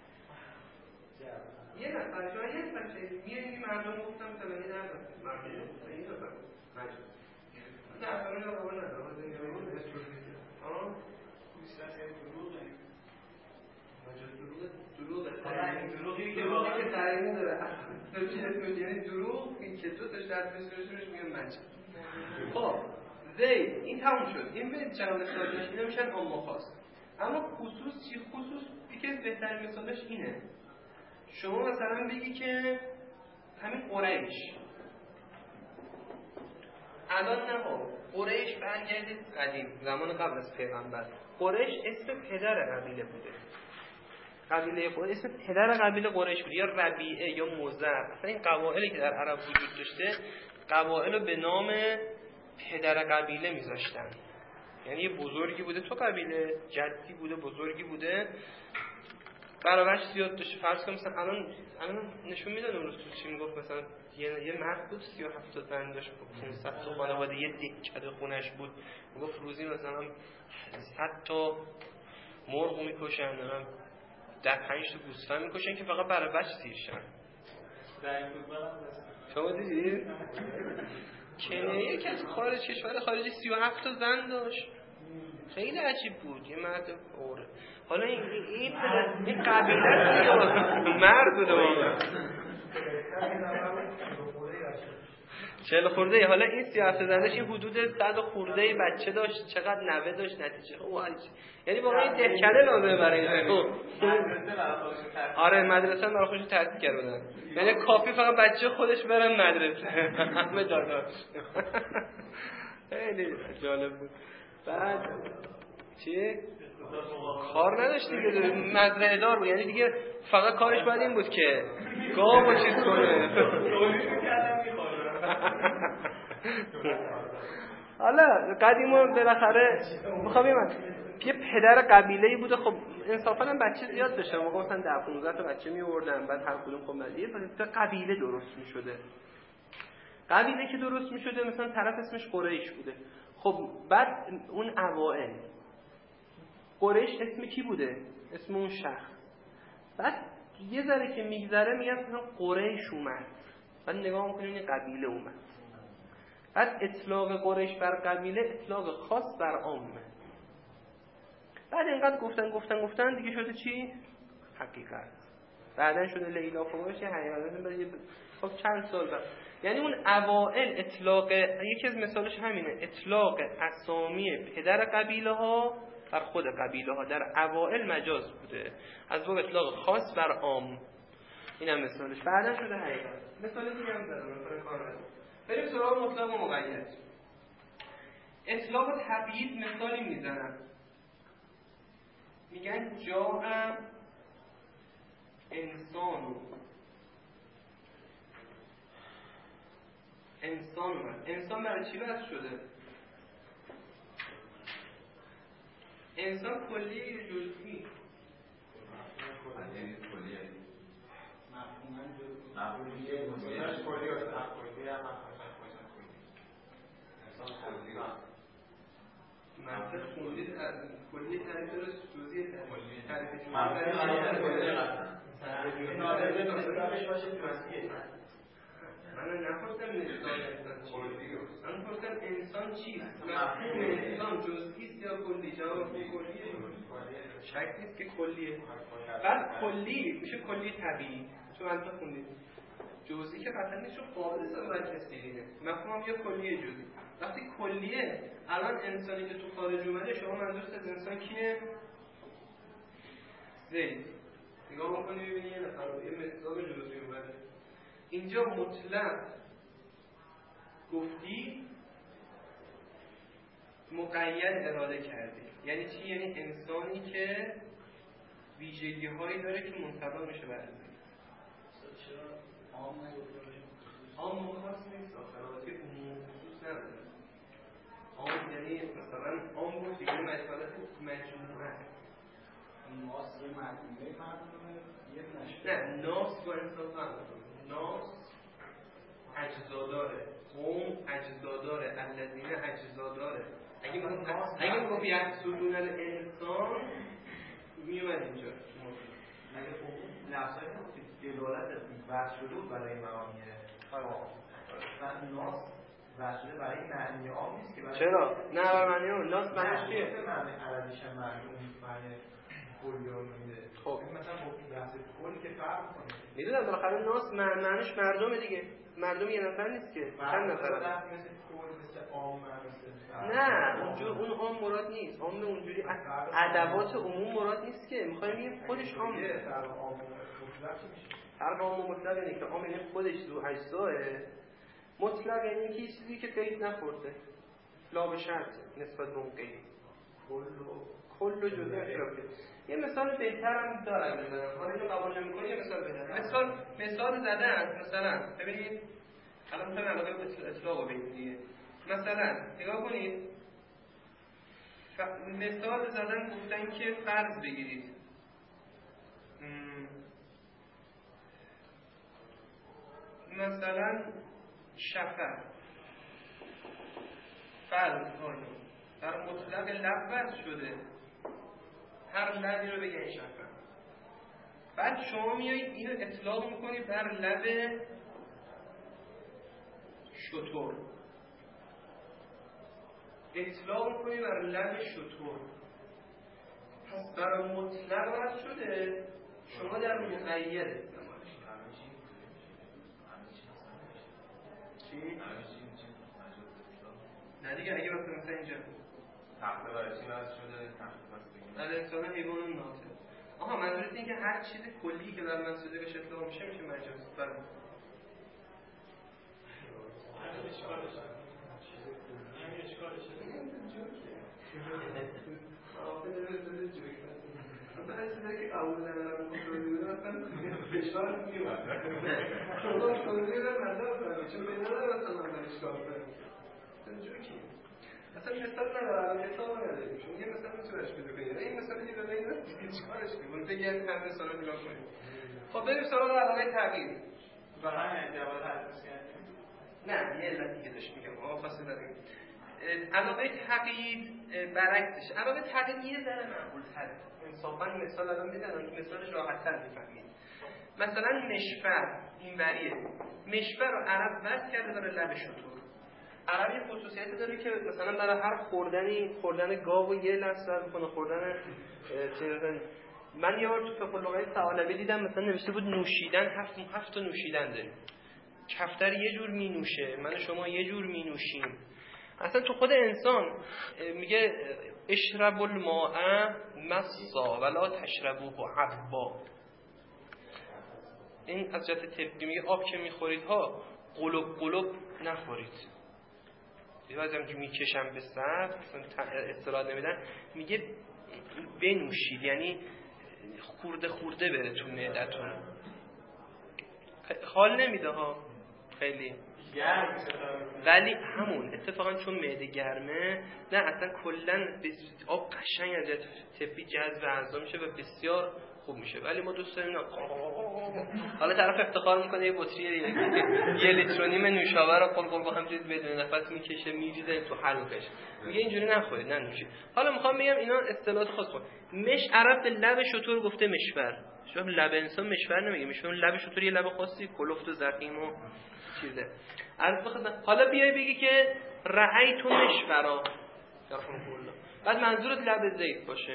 یه نفر شما یه نفر شدید میایید مردم گفتم فلانی در رفته، مردم گفتن این نفر مجد نه فلانی رو قبول نداره، ها زنگه رو ها بیشتر یه دروغه مجد دروغه دروغه دروغی که واقعا که تعیین داره یعنی دروغ این که دو تا شرط بسیارشونش میگن مجد. خب زید این تموم شد، این به چند مثال داشت اینا میشن عام و خاص. اما خصوص چی؟ خصوص یکی از بهترین مثالش اینه، شما مثلا بگی که همین قریش الان نه ها، قریش برگردید قدیم زمان قبل از پیغمبر، قریش اسم پدر قبیله بوده، قبیله قریش اسم پدر قبیله قریش بود، یا ربیعه یا مزر. اصلا این قبایلی که در عرب وجود داشته قبایل رو به نام پدر قبیله میذاشتن، یعنی یه بزرگی بوده تو قبیله، جدی بوده، بزرگی بوده، برابرش زیاد داشته. فرض کن مثلا الان الان نشون میداد اون روز تو چی میگفت، مثلا یه یه مرد بود سی و هفت تا زن داشت، پانصد تا خانواده، یه دکه خونش بود، میگفت روزی مثلا صد تا مرغ میکشن، مثلا ده پنج تا گوسفند میکشن که فقط برای بچه سیرشن. شما دیدید؟ کنیه یکی از خارج کشور خارجی سی و هفت تا زن داشت، خیلی عجیب بود، یه مرد اوره. حالا این این این قبیله یا مرد بوده واقعا چهل خورده. حالا این سی و هفت زنش این حدود صد خورده بچه داشت، چقدر نوه داشت، نتیجه یعنی واقعا این دهکده لازمه برای این. آره مدرسه برای خودش تأسیس کردن، یعنی کافی فقط بچه خودش برن مدرسه همه جا داشت. خیلی جالب بود. بعد چی؟ کار نداشت دیگه، مزرعه دار بود، یعنی دیگه فقط کارش باید این بود که گاو و چیز کنه. حالا قدیما بالاخره میخوام من یه پدر قبیله‌ای بوده، خب انصافا هم بچه زیاد داشتن، موقع مثلا ده پانزده تا بچه میوردن، بعد هر کدوم خب مزیه تا قبیله درست میشده. قبیله که درست میشده مثلا طرف اسمش قریش بوده، خب بعد اون اوائل قریش اسم کی بوده؟ اسم اون شخص. بعد یه ذره که میگذره میگن مثلا قریش اومد، بعد نگاه میکنیم این قبیله اومد، بعد اطلاق قریش بر قبیله اطلاق خاص بر عامه. بعد اینقدر گفتن گفتن گفتن دیگه شده چی؟ حقیقت. بعدن شده لیلا فروش، یه حقیقت. خب چند سال بعد یعنی اون اوائل اطلاق، یکی از مثالش همینه، اطلاق اسامی پدر قبیله ها بر خود قبیله ها در اوائل مجاز بوده، از باب اطلاق خاص بر عام. اینم مثالش. بعدا شده حقیقت. مثال دیگه هم دارم، مثلا کار ندارم. بریم سراغ مطلق و مقید. اطلاق تقیید مثالی میزنن، میگن جاء انسان، انسان اومد. انسان برای چی وضع شده؟ انسان کلیه یا جزئی؟
کلیه.
منطق خوندید کلی تعریف درست، جزئی تعریف جزئی من نپرسم انسان من پرسم انسان چیست؟ مفهوم انسان جزئیست یا کلی؟ جواب کلیه. شک نیست که کلیه. بعد کلی میشه کلی طبیعی، تو منطق خوندید. جزئی که قطعا نیست، چون قابل صدور کسی دیگه. مفهوم یا کلیه جزئی. وقتی کلیه، الان انسانی که تو خارج اومده، شما منظورت از انسان کیه؟ زید. نگاه بکنی ببینی یه نفر یه مثال جزئی اومده. اینجا مطلق گفتی، مقید اراده کردی. یعنی چی؟ یعنی انسانی که ویژگی هایی داره که منطبق میشه بر زید. چرا عام نگفته باشه؟ عام مخصوص نیست، آخرواتی عموم خصوص نداره. عام یعنی مثلا عام بود دیگه مجموعه مجموعه.
ناس یه مجموعه مردمه، یه نشده.
نه، ناس با انسان نداره. ناس اجزا داره، قوم اجزا داره، الذین اجزا داره. اگه من اگه میگم یحسدون الانسان میومد اینجا.
اگه قوم لفظایی که دلالت وضع شده بود برای معانی عام، مثلا ناس وضع شده برای معنی عام نیست که برای
چرا؟ نه برای معنی عام. ناس معنیش چیه؟
معنی عربیش هم معلوم معنی کلی رو میده. خب مثلا بحث کلی که فرق می‌کنه.
میدونم بالاخره ناس معنیش مردمه دیگه. مردم یه نفر نیست که، چند نفره؟
مثل کل، مثل عام، مثل
نه، اونجور اون عام مراد نیست. عام اونجوری ادوات عموم مراد نیست که. می‌خوایم بگیم خودش عامه.
فرق عام مطلق میشه.
فرق عام و مطلق اینه که عام یعنی خودش رو اجزاه، مطلق یعنی که چیزی که قید نخورده. لا به شرط نسبت به اون قید. کل و کل و جزئی اطلاقه. یه مثال بهترم دارم بزنم. حالا اینو قبول نمی‌کنی یه مثال بزنم. مثال مثال زدن مثلا ببینید الان مثلا علاقه به اطلاق و بگید دیگه. مثلا نگاه کنید ف... مثال زدن گفتن که فرض بگیرید م... مثلا شفر فرض کنید در مطلق لب شده، هر لبی رو بگه شفر. بعد شما میایید اینو اطلاق میکنید بر لب شتر، اطلاق میکنید بر لب شتر. پس برای مطلق وضع شده، شما در مقید استعمالش چی؟ نه دیگه اگه مثلا مثلا اینجا
تخته برای چی وضع شده؟ تخته بس بگیم
الانسان حیوان ناطق. آها منظورت این که هر چیز کلی که بر من شده بهش اطلاق میشه میشه مجاز. بله
همین اشکالش همین اشکالش
آخه داره داره جوک مثلا هر چیزی که قبول ندارم مطلوبی بوده مثلا فشار میومد خدا خودی رو ندارم چون به ندارم مثلا من اشکال کنم جوکی اصلا مثال ندارم، مثال نداریم چون یه مثال میتونش بده کنید این مثال دیگه داره این دیگه چیکارش کنیم بگید هر مثال رو نگاه کنیم. خب بریم سراغ علاقه تغییر
و همین جواب حرفش کردیم.
نه یه علت دیگه داشت میگم آقا خاصی داریم. علاقه تقیید برعکسش، علاقه تقیید یه ذره معقول تره. انصافا مثال الان میزنم که مثالش راحت تر میفهمید. مثلا مشفر این وریه، مشفر رو عرب وضع کرده داره لب شتر. عرب یه خصوصیتی داره که مثلا برای هر خوردنی خوردن گاو یه لحظه وضع کنه، خوردن چیزن. من یه بار تو فقه اللغه ثعلبی دیدم مثلا نوشته بود نوشیدن هفت هفت تا نوشیدن داریم. کفتر یه جور می نوشه، من و شما یه جور می نوشیم. اصلا تو خود انسان میگه اشربوا الماء مصا ولا تشربوه عذبا. این از جهت طبی میگه آب که میخورید ها قلوب قلوب نخورید. یه وقتی هم میکشم به سر اصطلاح نمیدن، میگه بنوشید، یعنی خورده خورده بره تو معدتون. حال نمیده ها خیلی، ولی همون اتفاقا چون معده گرمه، نه اصلا کلا آب قشنگ از جهت طبی جذب اعضا میشه و بسیار خوب میشه. ولی ما دوست داریم نه، حالا طرف افتخار میکنه یه بطری یه لیتر و نیم نوشابه رو قل قل با همجوری بدون نفس میکشه میریزه تو حلقش، میگه اینجوری نخورید ننوشید. حالا میخوام بگم اینا اصطلاحات خاص خود. مش عرب به لب شتر گفته مشور، شما لب انسان مشور نمیگه، مشور لب شتر یه لب خاصی کلفت و زخیم و چیزه. عرض بخدم حالا بیای بگی که رأیت مشورا، بعد منظورت لب زید باشه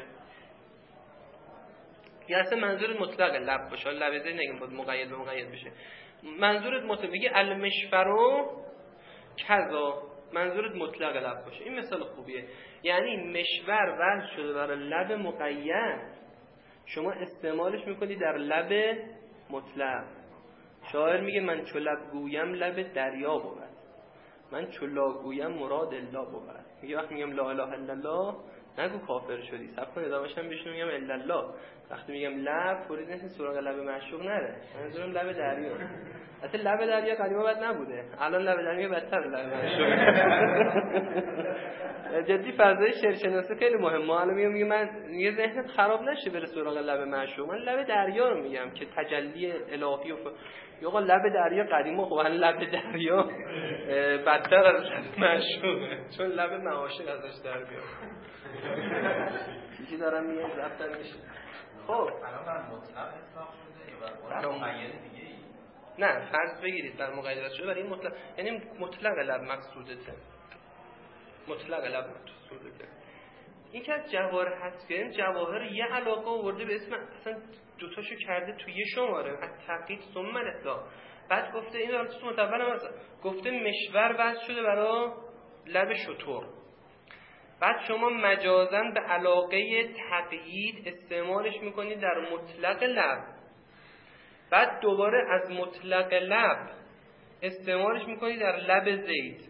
یا اصلا منظورت مطلق لب باشه، لب زید نگیم باید مقید به مقید بشه. منظورت مطلق بگی المشفرو کذا، منظورت مطلق لب باشه. این مثال خوبیه، یعنی مشور وضع شده برای لب مقید، شما استعمالش میکنی در لب مطلق. شاعر میگه من چو لب گویم لب دریا بود، من چو لا گویم مراد الا بود. میگه وقتی میگم لا اله الا الله نگو کافر شدی، صبر کن ادامه‌اش هم بشنو میگم الا الله. وقتی میگم لب فورید نیست سراغ لب معشوق نره، منظورم لب دریا. اصلا لب دریا قدیما بد نبوده، الان لب دریا بدتر لب معشوق. جدی فضای شعرشناسی خیلی مهمه. الان میگم میگه من میگه ذهنت خراب نشه بره سراغ لب معشوق، من لب دریا رو میگم که تجلی الهی و ف... یا آقا لب دریا قدیما خب الان لب دریا بدتر از لب معشوقه، چون لب معاشق ازش در بیاد. چیزی دارم میگم رفتن میشه. خب
الان بر مطلق اطلاق شده یا بر مقید دیگه ای؟
نه فرض بگیرید بر مقید شده، برای این مطلق یعنی مطلق لب مقصودته، مطلق لب مقصودته. این که از جواهر هست که جواهر یه علاقه آورده به اسم اصلا دوتاشو کرده توی یه شماره از تقیید ثم الاطلاق. بعد گفته این رو تو متولم گفته مشور وضع شده برای لب شتر، بعد شما مجازن به علاقه تقیید استعمالش میکنید در مطلق لب، بعد دوباره از مطلق لب استعمالش میکنید در لب زید،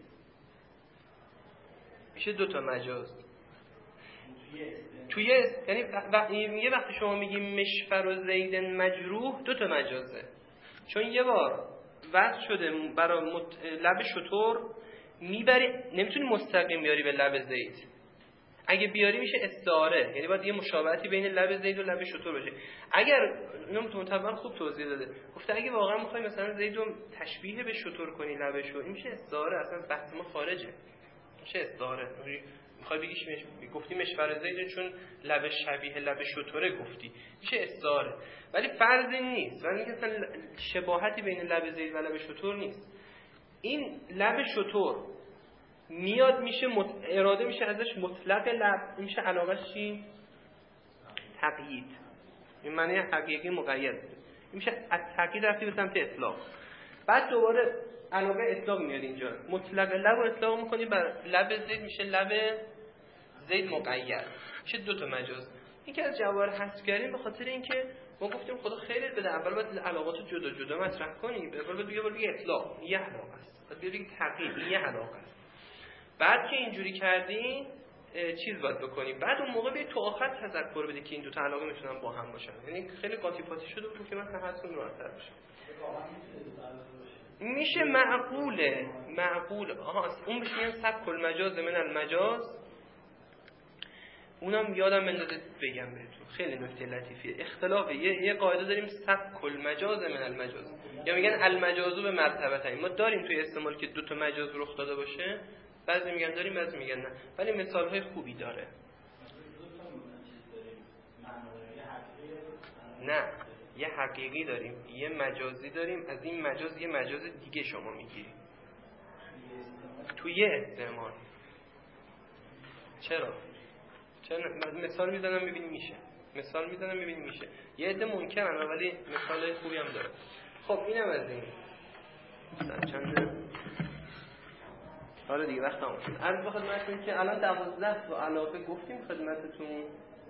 میشه دوتا مجاز. توی یعنی وقتی یه وقتی شما میگی مشفر و زید مجروح دوتا مجازه، چون یه بار وضع شده برای مت... لب شتر میبری، نمیتونی مستقیم بیاری به لب زید، اگه بیاری میشه استعاره، یعنی باید یه مشابهتی بین لب زید و لب شتر باشه. اگر اینو متول خوب توضیح داده، گفته اگه واقعا میخوای مثلا زید رو تشبیه به شتر کنی لبشو، این میشه استعاره، اصلا بحث ما خارجه، میشه استعاره. میخوای بگیش مش... گفتی مشفر زید چون لب شبیه لب شتره گفتی، میشه استعاره. ولی فرض این نیست، ولی اینکه اصلا شباهتی بین لب زید و لب شتر نیست. این لب شتر میاد میشه مت... اراده میشه ازش مطلق لب، میشه علاقه چی؟ تقیید. این معنی حقیقی مقید، این میشه از تقیید رفتی به سمت اطلاق. بعد دوباره علاقه اطلاق میاد اینجا، مطلق لب رو اطلاق میکنی بر لب زید، میشه لب زید مقید، میشه دو تا مجاز. این که از جواهر حذف کردیم به خاطر اینکه ما گفتیم خدا خیرت بده، اول باید علاقات جدا جدا مطرح کنی، اول باید بگی بگی اطلاق یه علاقه است، بعد بگی تقیید یه علاقه است. بعد که اینجوری کردی چیز باید بکنی، بعد اون موقع به تو آخر تذکر بده که این دو تا علاقه میتونن با هم باشن. یعنی خیلی قاطی پاتی شده بود که من تفصیل راحت‌تر بشه. میشه معقوله معقوله آها اون میشه یه سبک المجاز من المجاز. اونم یادم بندازه بگم بهتون، خیلی نکته لطیفیه. اختلافه یه, یه قاعده داریم سبک المجاز من المجاز، یا میگن المجازو به مرتبتین. ما داریم توی استعمال که دو تا مجاز رخ داده باشه، بعضی میگن داریم بعضی میگن نه، ولی مثالهای خوبی داره. نه یه حقیقی داریم یه مجازی داریم، از این مجاز یه مجاز دیگه شما میگیری توی استعمال. چرا؟ چرا؟ مثال میزنم میبینی میشه، مثال میزنم میبینی میشه. یه عده منکرن ولی مثال خوبی هم داره. خب اینم از این. چنده؟ آره دیگه وقت تمام شد. عرض به خدمتتون که الان دوازده تا علاقه گفتیم خدمتتون.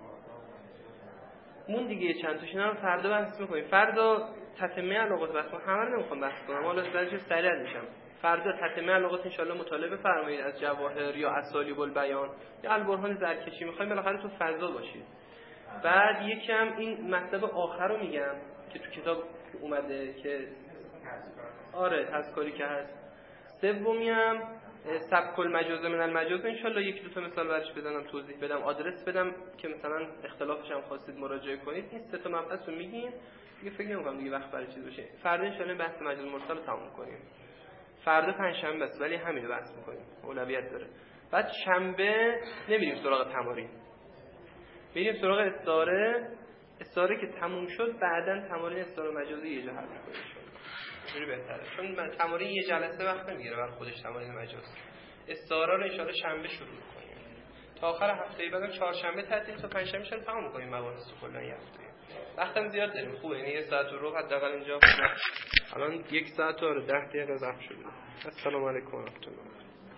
مون دیگه چند تاشون هم فردا بحث می‌کنیم. فردا تتمه علاقات بحث کنم. همه رو نمی‌خوام بحث کنم. حالا درجه سریع میشم. فردا تتمه علاقات ان شاءالله مطالعه بفرمایید از جواهر یا اسالیب البیان یا البرهان زرکشی. می‌خوایم بالاخره تو فضا باشید. بعد یکم این مطلب آخر رو میگم که تو کتاب اومده که آره تذکاری که هست. سومی هم سبک المجاز من المجاز ان شاءالله یک دو تا مثال برش بزنم توضیح بدم آدرس بدم که مثلا اختلافش هم خواستید مراجعه کنید. این سه تا مبحث رو میگیم دیگه. فکر نمی‌کنم دیگه وقت برای چیز باشه. فردا ان شاءالله بحث مجاز مرسل رو تموم کنیم. فردا پنجشنبه است ولی همین رو بحث می‌کنیم. اولویت داره. بعد شنبه نمیریم سراغ تمارین. میریم سراغ استعاره. استعاره که تموم شد بعداً تمارین استعاره مجازی یه جا حل می‌کنیم. اینجوری بهتره چون من تمارین یه جلسه وقت نمیگیره برای خودش تمارین مجاز. استعاره رو ان شاءالله شنبه شروع کنیم تا آخر هفته بعد چهارشنبه تعطیل تا پنجشنبه شب تمام کنیم مباحث کلا یه هفته. وقتم زیاد داریم خوبه یعنی یه ساعت و ربع حداقل اینجا الان یک ساعت و ده دقیقه ضبط شده. السلام علیکم و رحمت الله.